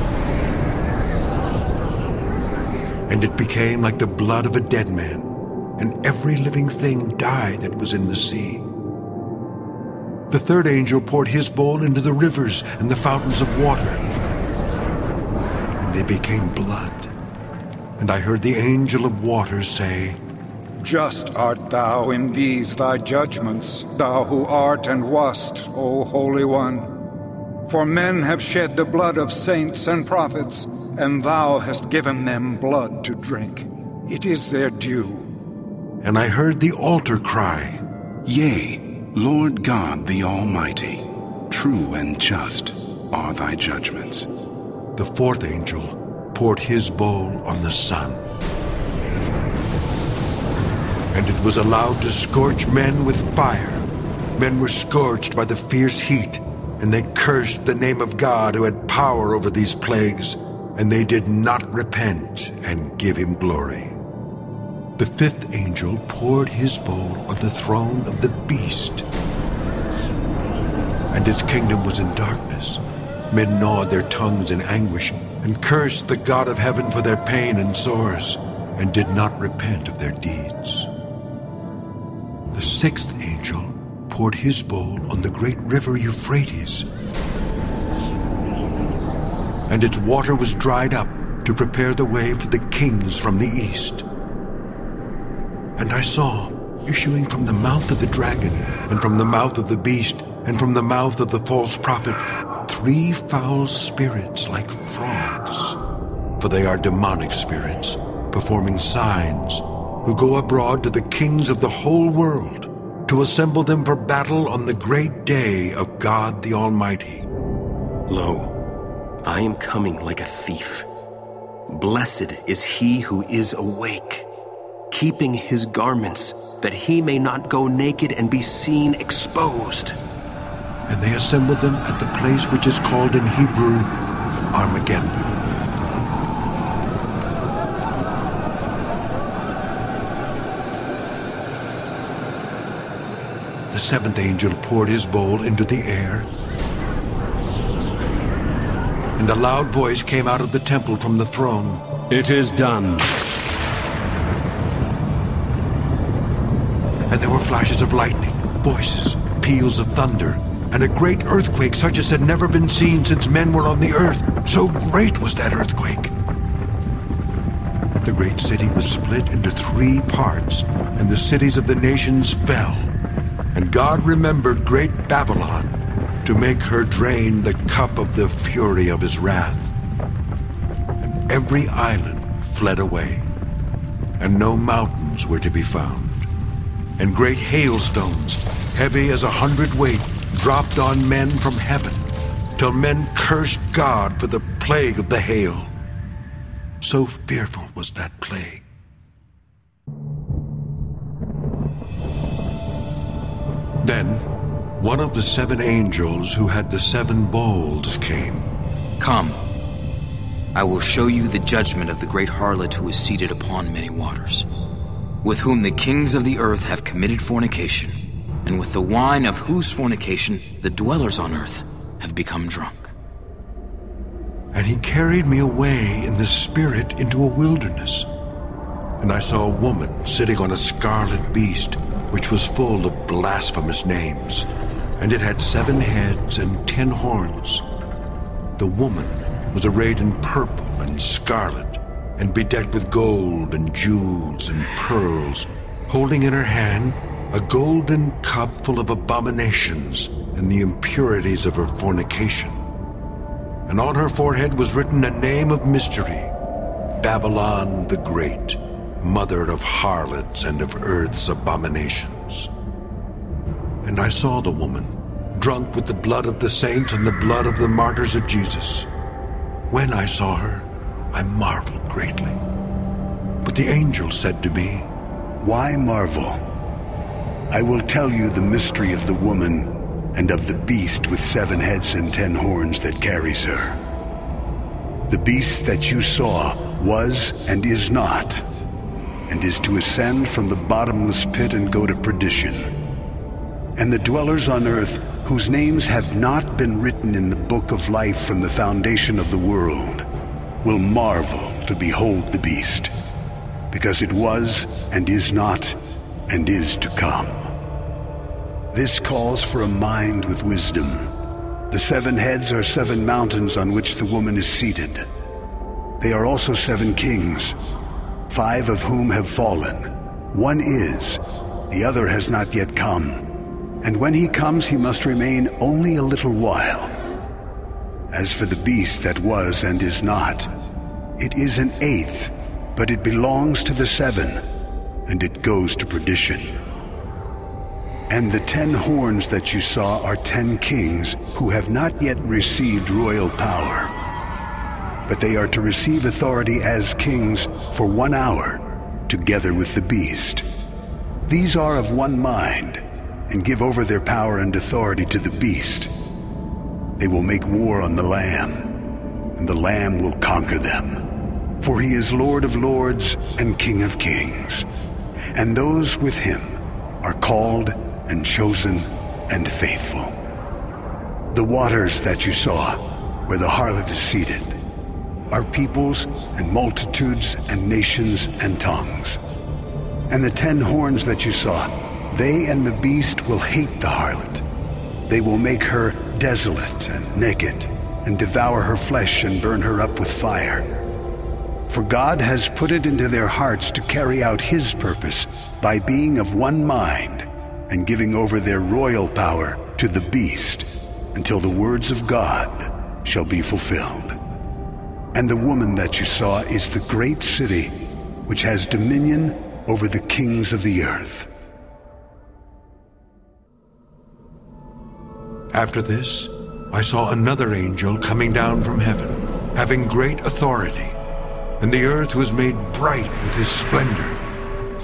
and it became like the blood of a dead man, and every living thing died that was in the sea. The third angel poured his bowl into the rivers and the fountains of water, and they became blood. And I heard the angel of waters say, "Just art thou in these thy judgments, thou who art and wast, O Holy One. For men have shed the blood of saints and prophets, and thou hast given them blood to drink. It is their due." And I heard the altar cry, "Yea, Lord God the Almighty, true and just are thy judgments." The fourth angel poured his bowl on the sun, and it was allowed to scorch men with fire. Men were scorched by the fierce heat, and they cursed the name of God who had power over these plagues, and they did not repent and give him glory. the fifth angel poured his bowl on the throne of the beast. And his kingdom was in darkness. Men gnawed their tongues in anguish and cursed the God of heaven for their pain and sores, and did not repent of their deeds. The sixth angel poured his bowl on the great river Euphrates, and its water was dried up to prepare the way for the kings from the east. And I saw, issuing from the mouth of the dragon, and from the mouth of the beast, and from the mouth of the false prophet, 3 foul spirits like frogs, for they are demonic spirits, performing signs, who go abroad to the kings of the whole world, to assemble them for battle on the great day of God the Almighty. Lo, I am coming like a thief. Blessed is he who is awake, keeping his garments, that he may not go naked and be seen exposed. And they assembled them at the place which is called in Hebrew Armageddon. The seventh angel poured his bowl into the air, and a loud voice came out of the temple from the throne. It is done. And there were flashes of lightning, voices, peals of thunder, and a great earthquake such as had never been seen since men were on the earth. So great was that earthquake. The great city was split into 3 parts, and the cities of the nations fell. And God remembered great Babylon, to make her drain the cup of the fury of his wrath. And every island fled away, and no mountains were to be found. And great hailstones, heavy as 100 weight, dropped on men from heaven, till men cursed God for the plague of the hail. So fearful was that plague. Then one of the 7 angels who had the 7 bowls came. Come, I will show you the judgment of the great harlot who is seated upon many waters, with whom the kings of the earth have committed fornication, and with the wine of whose fornication the dwellers on earth have become drunk. And he carried me away in the spirit into a wilderness. And I saw a woman sitting on a scarlet beast, which was full of blasphemous names, and it had 7 heads and 10 horns. The woman was arrayed in purple and scarlet, and bedecked with gold and jewels and pearls, holding in her hand a golden cup full of abominations and the impurities of her fornication. And on her forehead was written a name of mystery, Babylon the Great, mother of harlots and of earth's abominations. And I saw the woman, drunk with the blood of the saints and the blood of the martyrs of Jesus. When I saw her, I marveled greatly. But the angel said to me, Why marvel? I will tell you the mystery of the woman and of the beast with 7 heads and 10 horns that carries her. The beast that you saw was and is not, and is to ascend from the bottomless pit and go to perdition. And the dwellers on earth, whose names have not been written in the book of life from the foundation of the world, will marvel to behold the beast, because it was and is not and is to come. This calls for a mind with wisdom. The 7 heads are 7 mountains on which the woman is seated. They are also 7 kings, 5 of whom have fallen. 1 is, the other has not yet come. And when he comes, he must remain only a little while. As for the beast that was and is not, it is an 8th, but it belongs to the 7, and it goes to perdition. And the 10 horns that you saw are 10 kings who have not yet received royal power. But they are to receive authority as kings for 1 hour, together with the beast. These are of one mind, and give over their power and authority to the beast. They will make war on the Lamb, and the Lamb will conquer them. For he is Lord of lords and King of kings. and those with him are called and chosen and faithful. The waters that you saw, where the harlot is seated, are peoples and multitudes and nations and tongues. And the 10 horns that you saw, they and the beast will hate the harlot. They will make her desolate and naked, and devour her flesh and burn her up with fire. For God has put it into their hearts to carry out his purpose by being of one mind and giving over their royal power to the beast until the words of God shall be fulfilled. And the woman that you saw is the great city, which has dominion over the kings of the earth. After this, I saw another angel coming down from heaven, having great authority, and the earth was made bright with his splendor.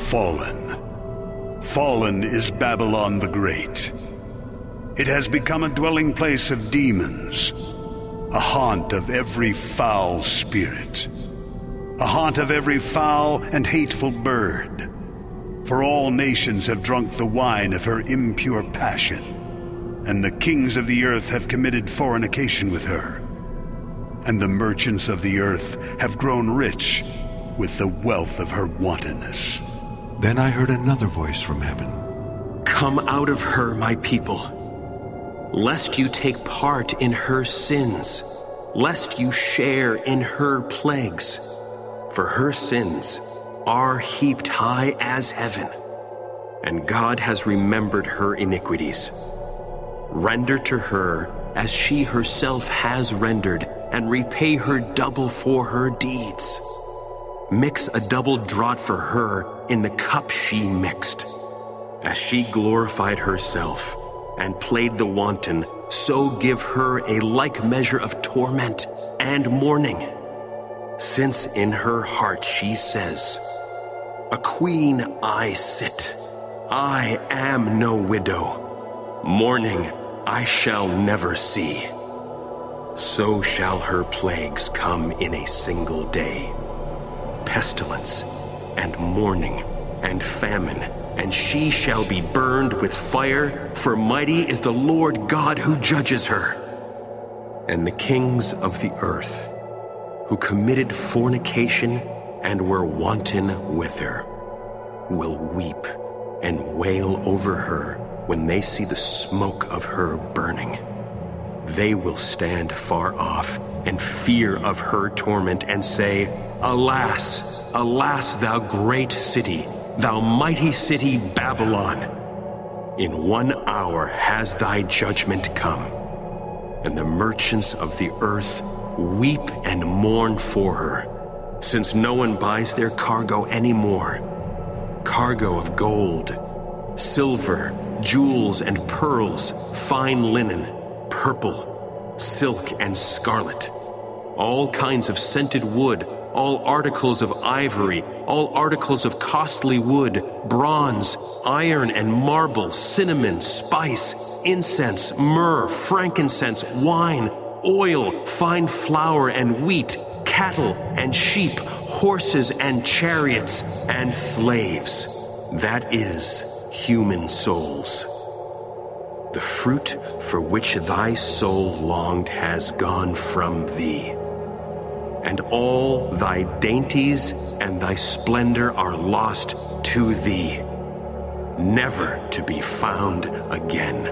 Fallen is Babylon the Great. It has become a dwelling place of demons, a haunt of every foul spirit, a haunt of every foul and hateful bird. For all nations have drunk the wine of her impure passion, and the kings of the earth have committed fornication with her. And the merchants of the earth have grown rich with the wealth of her wantonness. Then I heard another voice from heaven. Come out of her, my people, lest you take part in her sins, lest you share in her plagues. For her sins are heaped high as heaven, and God has remembered her iniquities. Render to her as she herself has rendered, and repay her double for her deeds. Mix a double draught for her in the cup she mixed. As she glorified herself and played the wanton, so give her a like measure of torment and mourning. Since in her heart she says, a queen I sit, I am no widow, mourning I shall never see. So shall her plagues come in a single day, pestilence and mourning and famine, and she shall be burned with fire, for mighty is the Lord God who judges her. And the kings of the earth, who committed fornication and were wanton with her, will weep and wail over her when they see the smoke of her burning. They will stand far off and fear of her torment and say, Alas, alas, thou great city, thou mighty city Babylon. In 1 hour has thy judgment come. And the merchants of the earth weep and mourn for her, since no one buys their cargo anymore. Cargo of gold, silver, jewels and pearls, fine linen, purple, silk and scarlet, all kinds of scented wood, all articles of ivory, all articles of costly wood, bronze, iron and marble, cinnamon, spice, incense, myrrh, frankincense, wine, oil, fine flour and wheat, cattle and sheep, horses and chariots and slaves. That is, human souls. The fruit for which thy soul longed has gone from thee, and all thy dainties and thy splendor are lost to thee, never to be found again.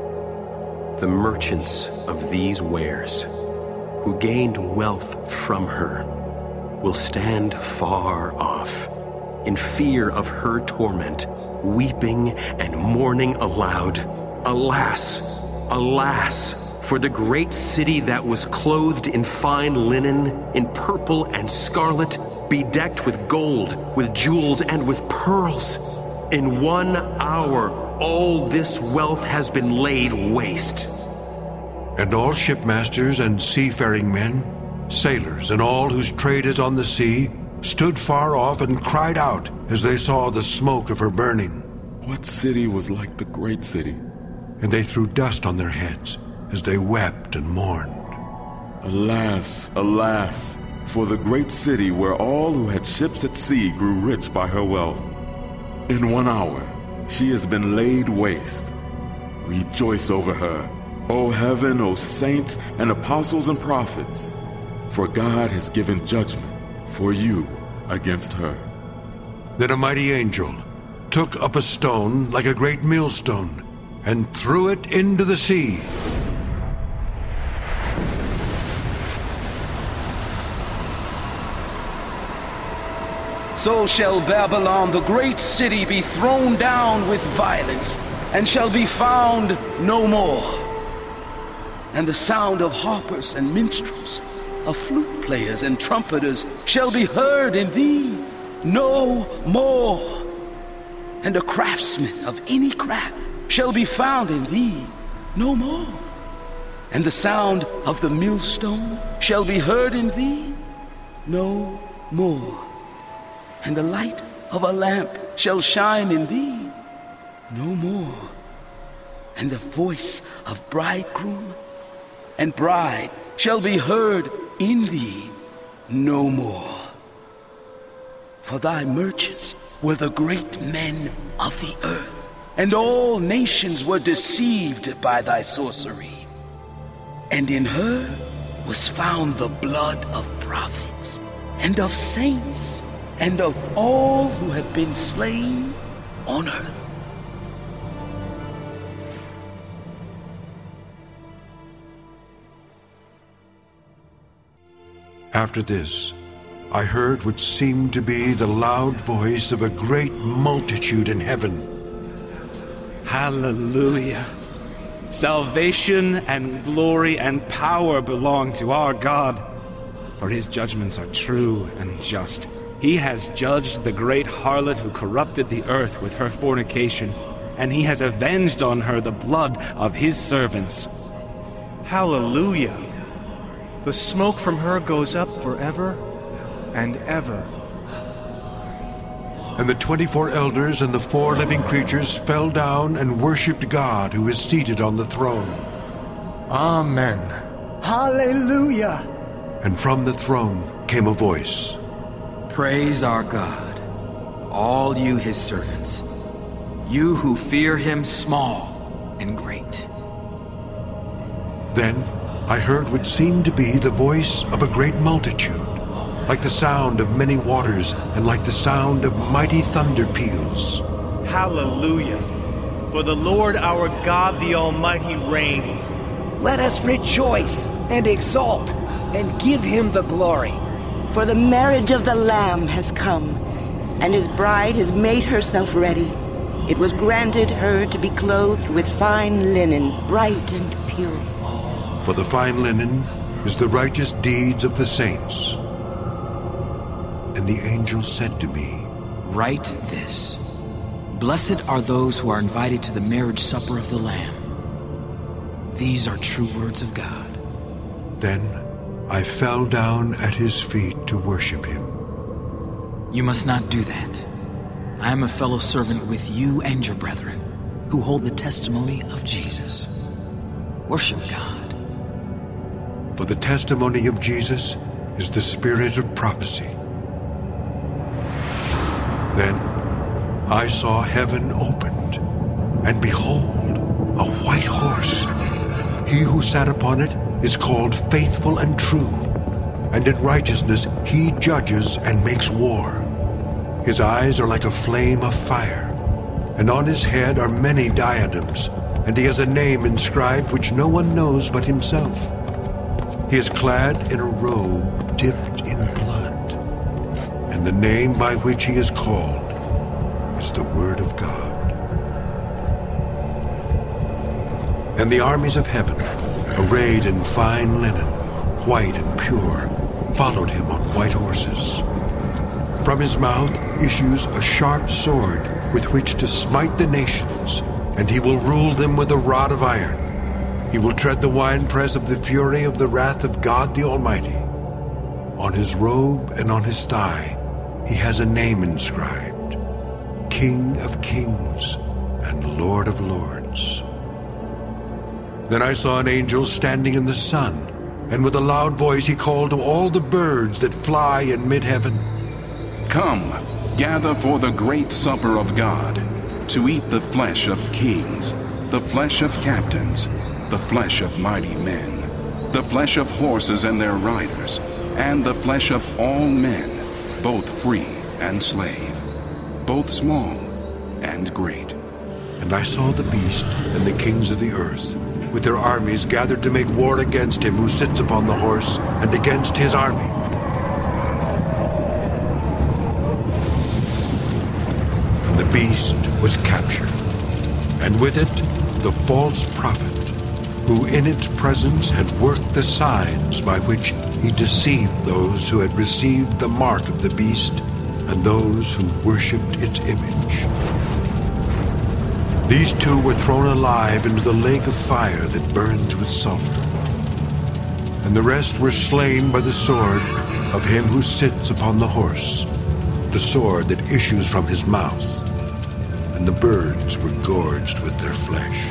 The merchants of these wares, who gained wealth from her, will stand far off, in fear of her torment, weeping and mourning aloud. Alas, alas, for the great city that was clothed in fine linen, in purple and scarlet, bedecked with gold, with jewels, and with pearls. In 1 hour, all this wealth has been laid waste. And all shipmasters and seafaring men, sailors, and all whose trade is on the sea, stood far off and cried out as they saw the smoke of her burning. What city was like the great city? And they threw dust on their heads as they wept and mourned. Alas, alas, for the great city where all who had ships at sea grew rich by her wealth. In 1 hour, she has been laid waste. Rejoice over her, O heaven, O saints, and apostles and prophets, for God has given judgment for you against her. Then a mighty angel took up a stone like a great millstone and threw it into the sea. So shall Babylon, the great city, be thrown down with violence, and shall be found no more. And the sound of harpers and minstrels, of flute players and trumpeters, shall be heard in thee no more. And a craftsman of any craft shall be found in thee no more. And the sound of the millstone shall be heard in thee no more. And the light of a lamp shall shine in thee no more. And the voice of bridegroom and bride shall be heard in thee no more. For thy merchants were the great men of the earth, and all nations were deceived by thy sorcery. And in her was found the blood of prophets, and of saints, and of all who have been slain on earth. After this, I heard what seemed to be the loud voice of a great multitude in heaven. Hallelujah! Salvation and glory and power belong to our God, for his judgments are true and just. He has judged the great harlot who corrupted the earth with her fornication, and he has avenged on her the blood of his servants. Hallelujah! The smoke from her goes up forever and ever. And the 24 elders and the 4 living creatures fell down and worshipped God who is seated on the throne. Amen. Hallelujah! And from the throne came a voice. Praise our God, all you his servants, you who fear him small and great. Then I heard what seemed to be the voice of a great multitude, like the sound of many waters and like the sound of mighty thunder peals. Hallelujah! For the Lord our God the Almighty reigns. Let us rejoice and exult and give him the glory. For the marriage of the Lamb has come, and his bride has made herself ready. It was granted her to be clothed with fine linen, bright and pure. For the fine linen is the righteous deeds of the saints. And the angel said to me, Write this. Blessed are those who are invited to the marriage supper of the Lamb. These are true words of God. Then I fell down at his feet to worship him. You must not do that. I am a fellow servant with you and your brethren, who hold the testimony of Jesus. Worship God. For the testimony of Jesus is the spirit of prophecy. Then I saw heaven opened, and behold, a white horse. He who sat upon it is called Faithful and True, and in righteousness he judges and makes war. His eyes are like a flame of fire, and on his head are many diadems, and he has a name inscribed which no one knows but himself. He is clad in a robe dipped in blood, and the name by which he is called is the Word of God. And the armies of heaven, arrayed in fine linen, white and pure, followed him on white horses. From his mouth issues a sharp sword with which to smite the nations, and he will rule them with a rod of iron. He will tread the winepress of the fury of the wrath of God the Almighty. On his robe and on his thigh he has a name inscribed, King of Kings and Lord of Lords. Then I saw an angel standing in the sun, and with a loud voice he called to all the birds that fly in mid-heaven. Come, Gather for the great supper of God, to eat the flesh of kings, the flesh of captains, the flesh of mighty men, the flesh of horses and their riders, and the flesh of all men, both free and slave, both small and great. And I saw the beast and the kings of the earth, with their armies gathered to make war against him who sits upon the horse and against his army. And the beast was captured, and with it the false prophet, who in its presence had worked the signs by which he deceived those who had received the mark of the beast and those who worshipped its image. These two were thrown alive into the lake of fire that burns with sulfur. And the rest were slain by the sword of him who sits upon the horse, the sword that issues from his mouth, and the birds were gorged with their flesh.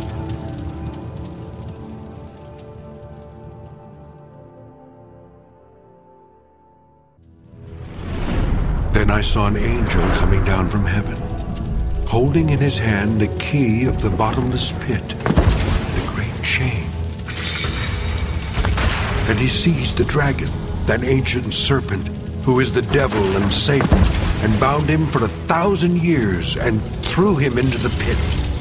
Then I saw an angel coming down from heaven, holding in his hand the key of the bottomless pit and a great chain. And he seized the dragon, that ancient serpent, who is the devil and Satan, and bound him for 1,000 years, and threw him into the pit,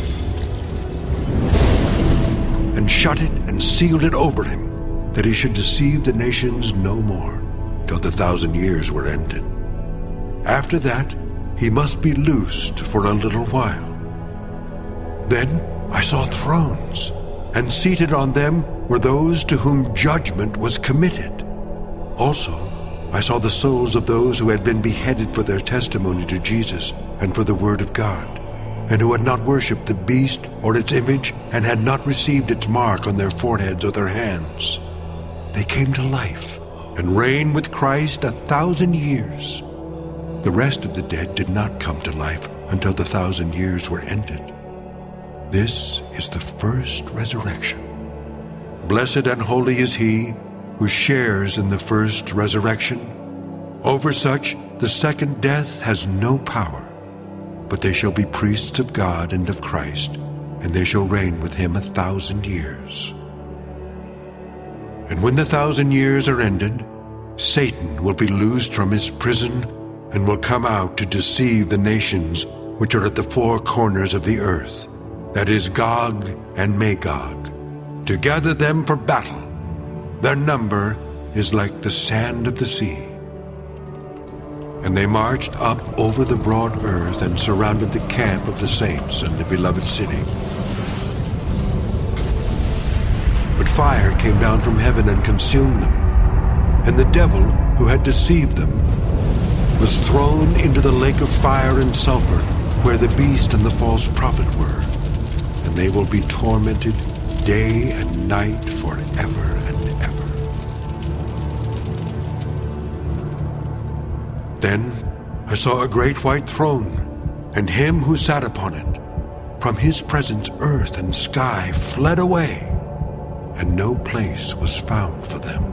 and shut it and sealed it over him, that he should deceive the nations no more, till the 1,000 years were ended. After that, he must be loosed for a little while. Then I saw thrones, and seated on them were those to whom judgment was committed. Also, I saw the souls of those who had been beheaded for their testimony to Jesus and for the word of God, and who had not worshipped the beast or its image, and had not received its mark on their foreheads or their hands. They came to life and reigned with Christ 1,000 years. The rest of the dead did not come to life until the 1,000 years were ended. This is the first resurrection. Blessed and holy is he who shares in the first resurrection. Over such, the second death has no power, but they shall be priests of God and of Christ, and they shall reign with him 1,000 years. And when the 1,000 years are ended, Satan will be loosed from his prison and will come out to deceive the nations which are at the four corners of the earth, that is Gog and Magog, to gather them for battle. Their number is like the sand of the sea. And they marched up over the broad earth and surrounded the camp of the saints and the beloved city. But fire came down from heaven and consumed them, and the devil who had deceived them was thrown into the lake of fire and sulfur, where the beast and the false prophet were, and they will be tormented day and night forever and ever. Then I saw a great white throne, and him who sat upon it. From his presence earth and sky fled away, and no place was found for them.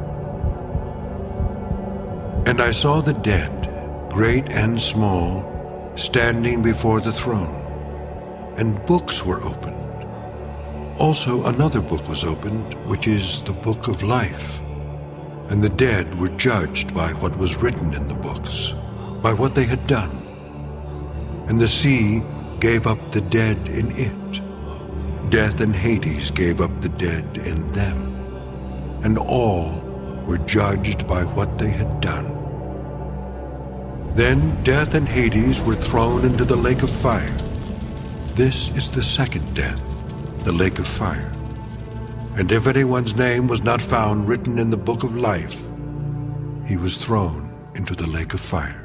And I saw the dead, great and small, standing before the throne, and books were opened. Also another book was opened, which is the book of life. And the dead were judged by what was written in the books, by what they had done. And the sea gave up the dead in it. Death and Hades gave up the dead in them. And all were judged by what they had done. Then death and Hades were thrown into the lake of fire. This is the second death, the lake of fire. And if anyone's name was not found written in the book of life, he was thrown into the lake of fire.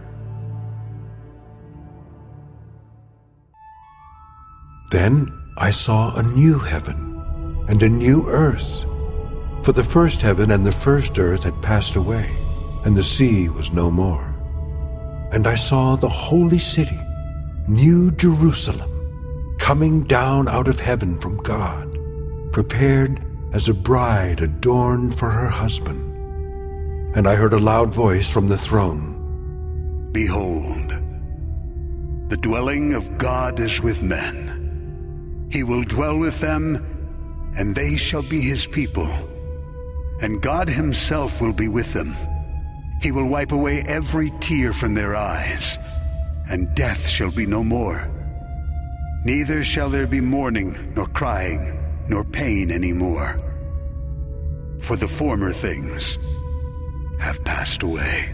Then I saw a new heaven and a new earth, for the first heaven and the first earth had passed away, and the sea was no more. And I saw the holy city, New Jerusalem, coming down out of heaven from God, prepared as a bride adorned for her husband. And I heard a loud voice from the throne, Behold, the dwelling of God is with men. He will dwell with them, and they shall be his people. And God himself will be with them. He will wipe away every tear from their eyes, and death shall be no more. Neither shall there be mourning, nor crying, nor pain any more. For the former things have passed away.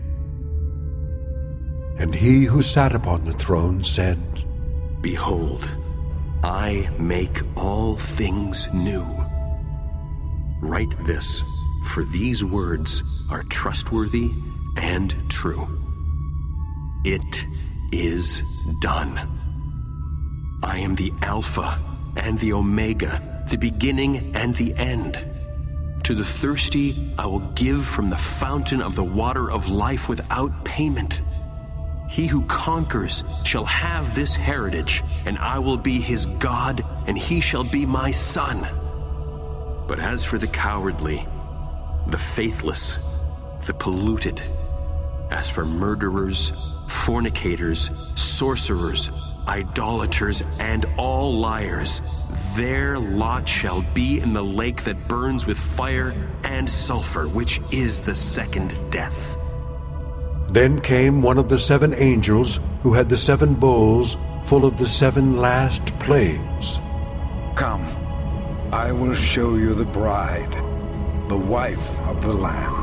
And he who sat upon the throne said, Behold, I make all things new. Write this, for these words are trustworthy and true. It is done. I am the Alpha and the Omega, the beginning and the end. To the thirsty I will give from the fountain of the water of life without payment. He who conquers shall have this heritage, and I will be his God, and he shall be my son. But as for the cowardly, the faithless, the polluted, as for murderers, fornicators, sorcerers, idolaters, and all liars, their lot shall be in the lake that burns with fire and sulfur, which is the second death. Then came one of the 7 angels who had the 7 bowls full of the 7 last plagues. Come, I will show you the bride, the wife of the Lamb.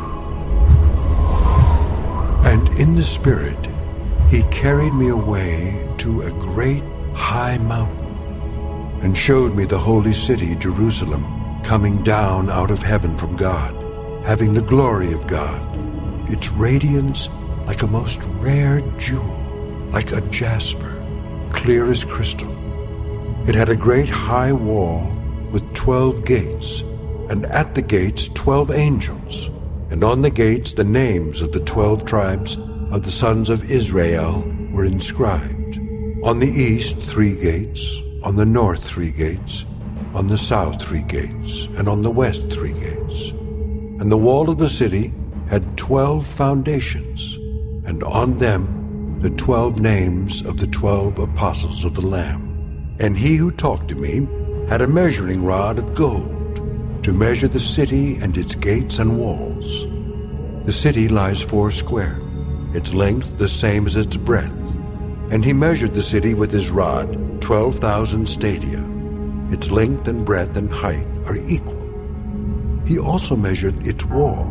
And in the Spirit he carried me away to a great high mountain, and showed me the holy city Jerusalem, coming down out of heaven from God, having the glory of God, its radiance like a most rare jewel, like a jasper, clear as crystal. It had a great high wall with 12 gates, and at the gates 12 angels, and on the gates the names of the 12 tribes of the sons of Israel were inscribed. On the east 3 gates, on the north 3 gates, on the south 3 gates, and on the west 3 gates. And the wall of the city had 12 foundations, and on them the 12 names of the 12 apostles of the Lamb. And he who talked to me had a measuring rod of gold, to measure the city and its gates and walls. The city lies 4 square, its length the same as its breadth. And he measured the city with his rod, 12,000 stadia. Its length and breadth and height are equal. He also measured its wall,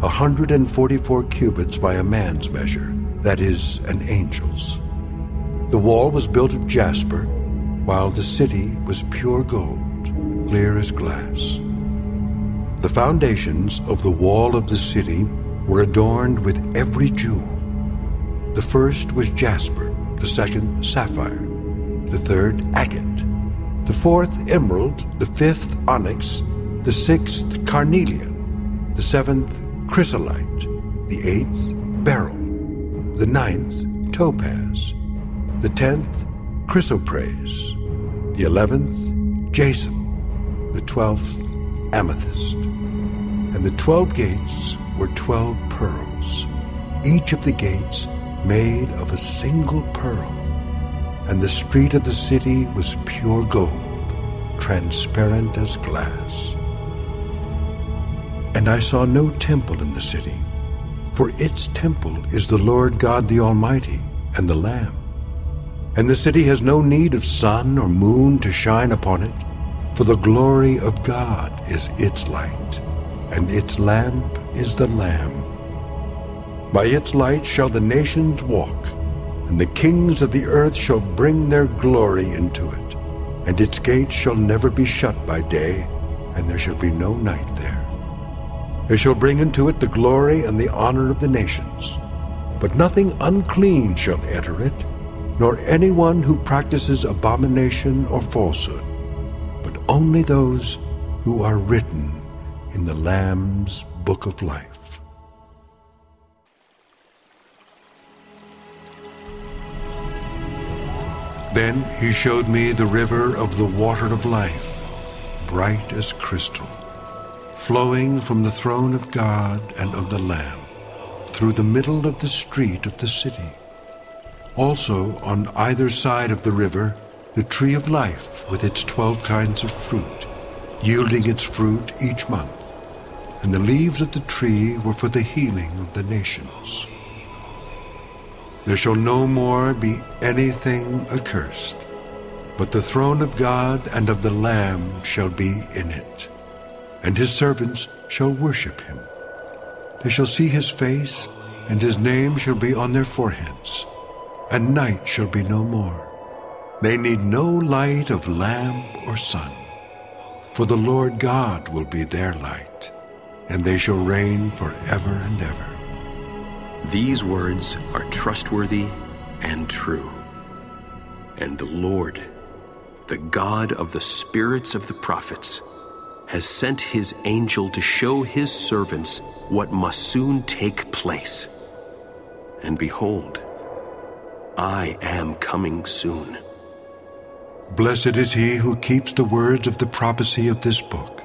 144 cubits by a man's measure, that is, an angel's. The wall was built of jasper, while the city was pure gold, clear as glass. The foundations of the wall of the city were adorned with every jewel. The first was jasper, the second sapphire, the third agate, the fourth emerald, the fifth onyx, the sixth carnelian, the seventh chrysolite, the 8th beryl, the 9th topaz, the 10th chrysoprase, the 11th jacinth, the 12th amethyst. And the 12 gates were 12 pearls, each of the gates made of a single pearl. And the street of the city was pure gold, transparent as glass. And I saw no temple in the city, for its temple is the Lord God the Almighty and the Lamb. And the city has no need of sun or moon to shine upon it, for the glory of God is its light, and its lamp is the Lamb. By its light shall the nations walk, and the kings of the earth shall bring their glory into it. And its gates shall never be shut by day, and there shall be no night there. They shall bring into it the glory and the honor of the nations. But nothing unclean shall enter it, nor anyone who practices abomination or falsehood, but only those who are written in the Lamb's book of life. Then he showed me the river of the water of life, bright as crystal, flowing from the throne of God and of the Lamb, through the middle of the street of the city. Also, on either side of the river, the tree of life with its 12 kinds of fruit, yielding its fruit each month. And the leaves of the tree were for the healing of the nations. There shall no more be anything accursed, but the throne of God and of the Lamb shall be in it, and his servants shall worship him. They shall see his face, and his name shall be on their foreheads, and night shall be no more. They need no light of lamp or sun, for the Lord God will be their light, and they shall reign forever and ever. These words are trustworthy and true. And the Lord, the God of the spirits of the prophets, has sent his angel to show his servants what must soon take place. And behold, I am coming soon. Blessed is he who keeps the words of the prophecy of this book.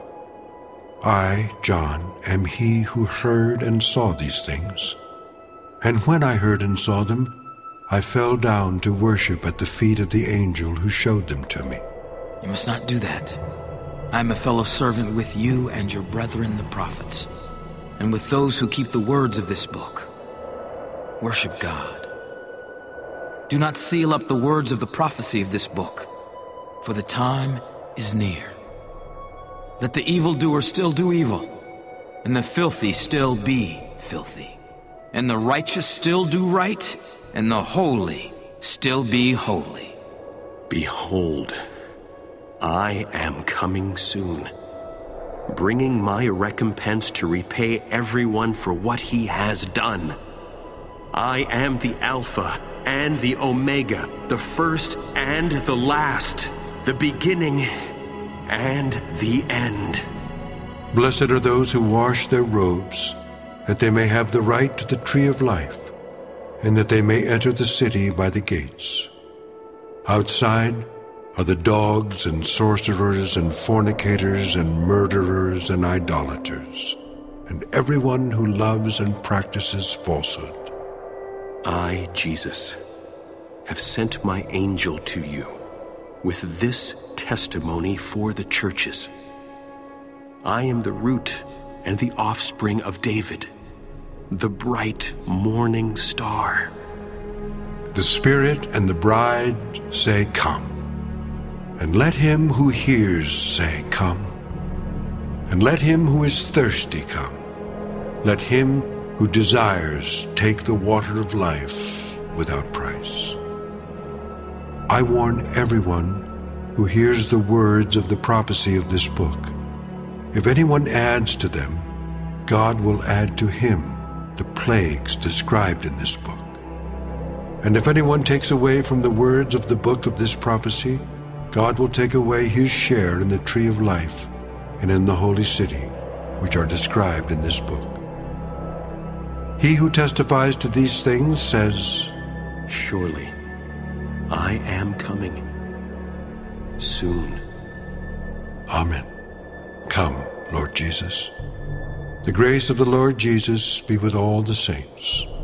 I, John, am he who heard and saw these things. And when I heard and saw them, I fell down to worship at the feet of the angel who showed them to me. You must not do that. I am a fellow servant with you and your brethren the prophets, and with those who keep the words of this book. Worship God. Do not seal up the words of the prophecy of this book, for the time is near. Let the evildoer still do evil, and the filthy still be filthy, and the righteous still do right, and the holy still be holy. Behold, I am coming soon, bringing my recompense to repay everyone for what he has done. I am the Alpha and the Omega, the first and the last, the beginning and the end. Blessed are those who wash their robes, that they may have the right to the tree of life, and that they may enter the city by the gates. Outside are the dogs and sorcerers and fornicators and murderers and idolaters, and everyone who loves and practices falsehood. I, Jesus, have sent my angel to you with this testimony for the churches. I am the root and the offspring of David, the bright morning star. The Spirit and the bride say, "Come." And let him who hears say, "Come." And let him who is thirsty come. Let him who desires take the water of life without price. I warn everyone who hears the words of the prophecy of this book. If anyone adds to them, God will add to him the plagues described in this book. And if anyone takes away from the words of the book of this prophecy, God will take away his share in the tree of life and in the holy city, which are described in this book. He who testifies to these things says, Surely, I am coming soon. Amen. Come, Lord Jesus. The grace of the Lord Jesus be with all the saints.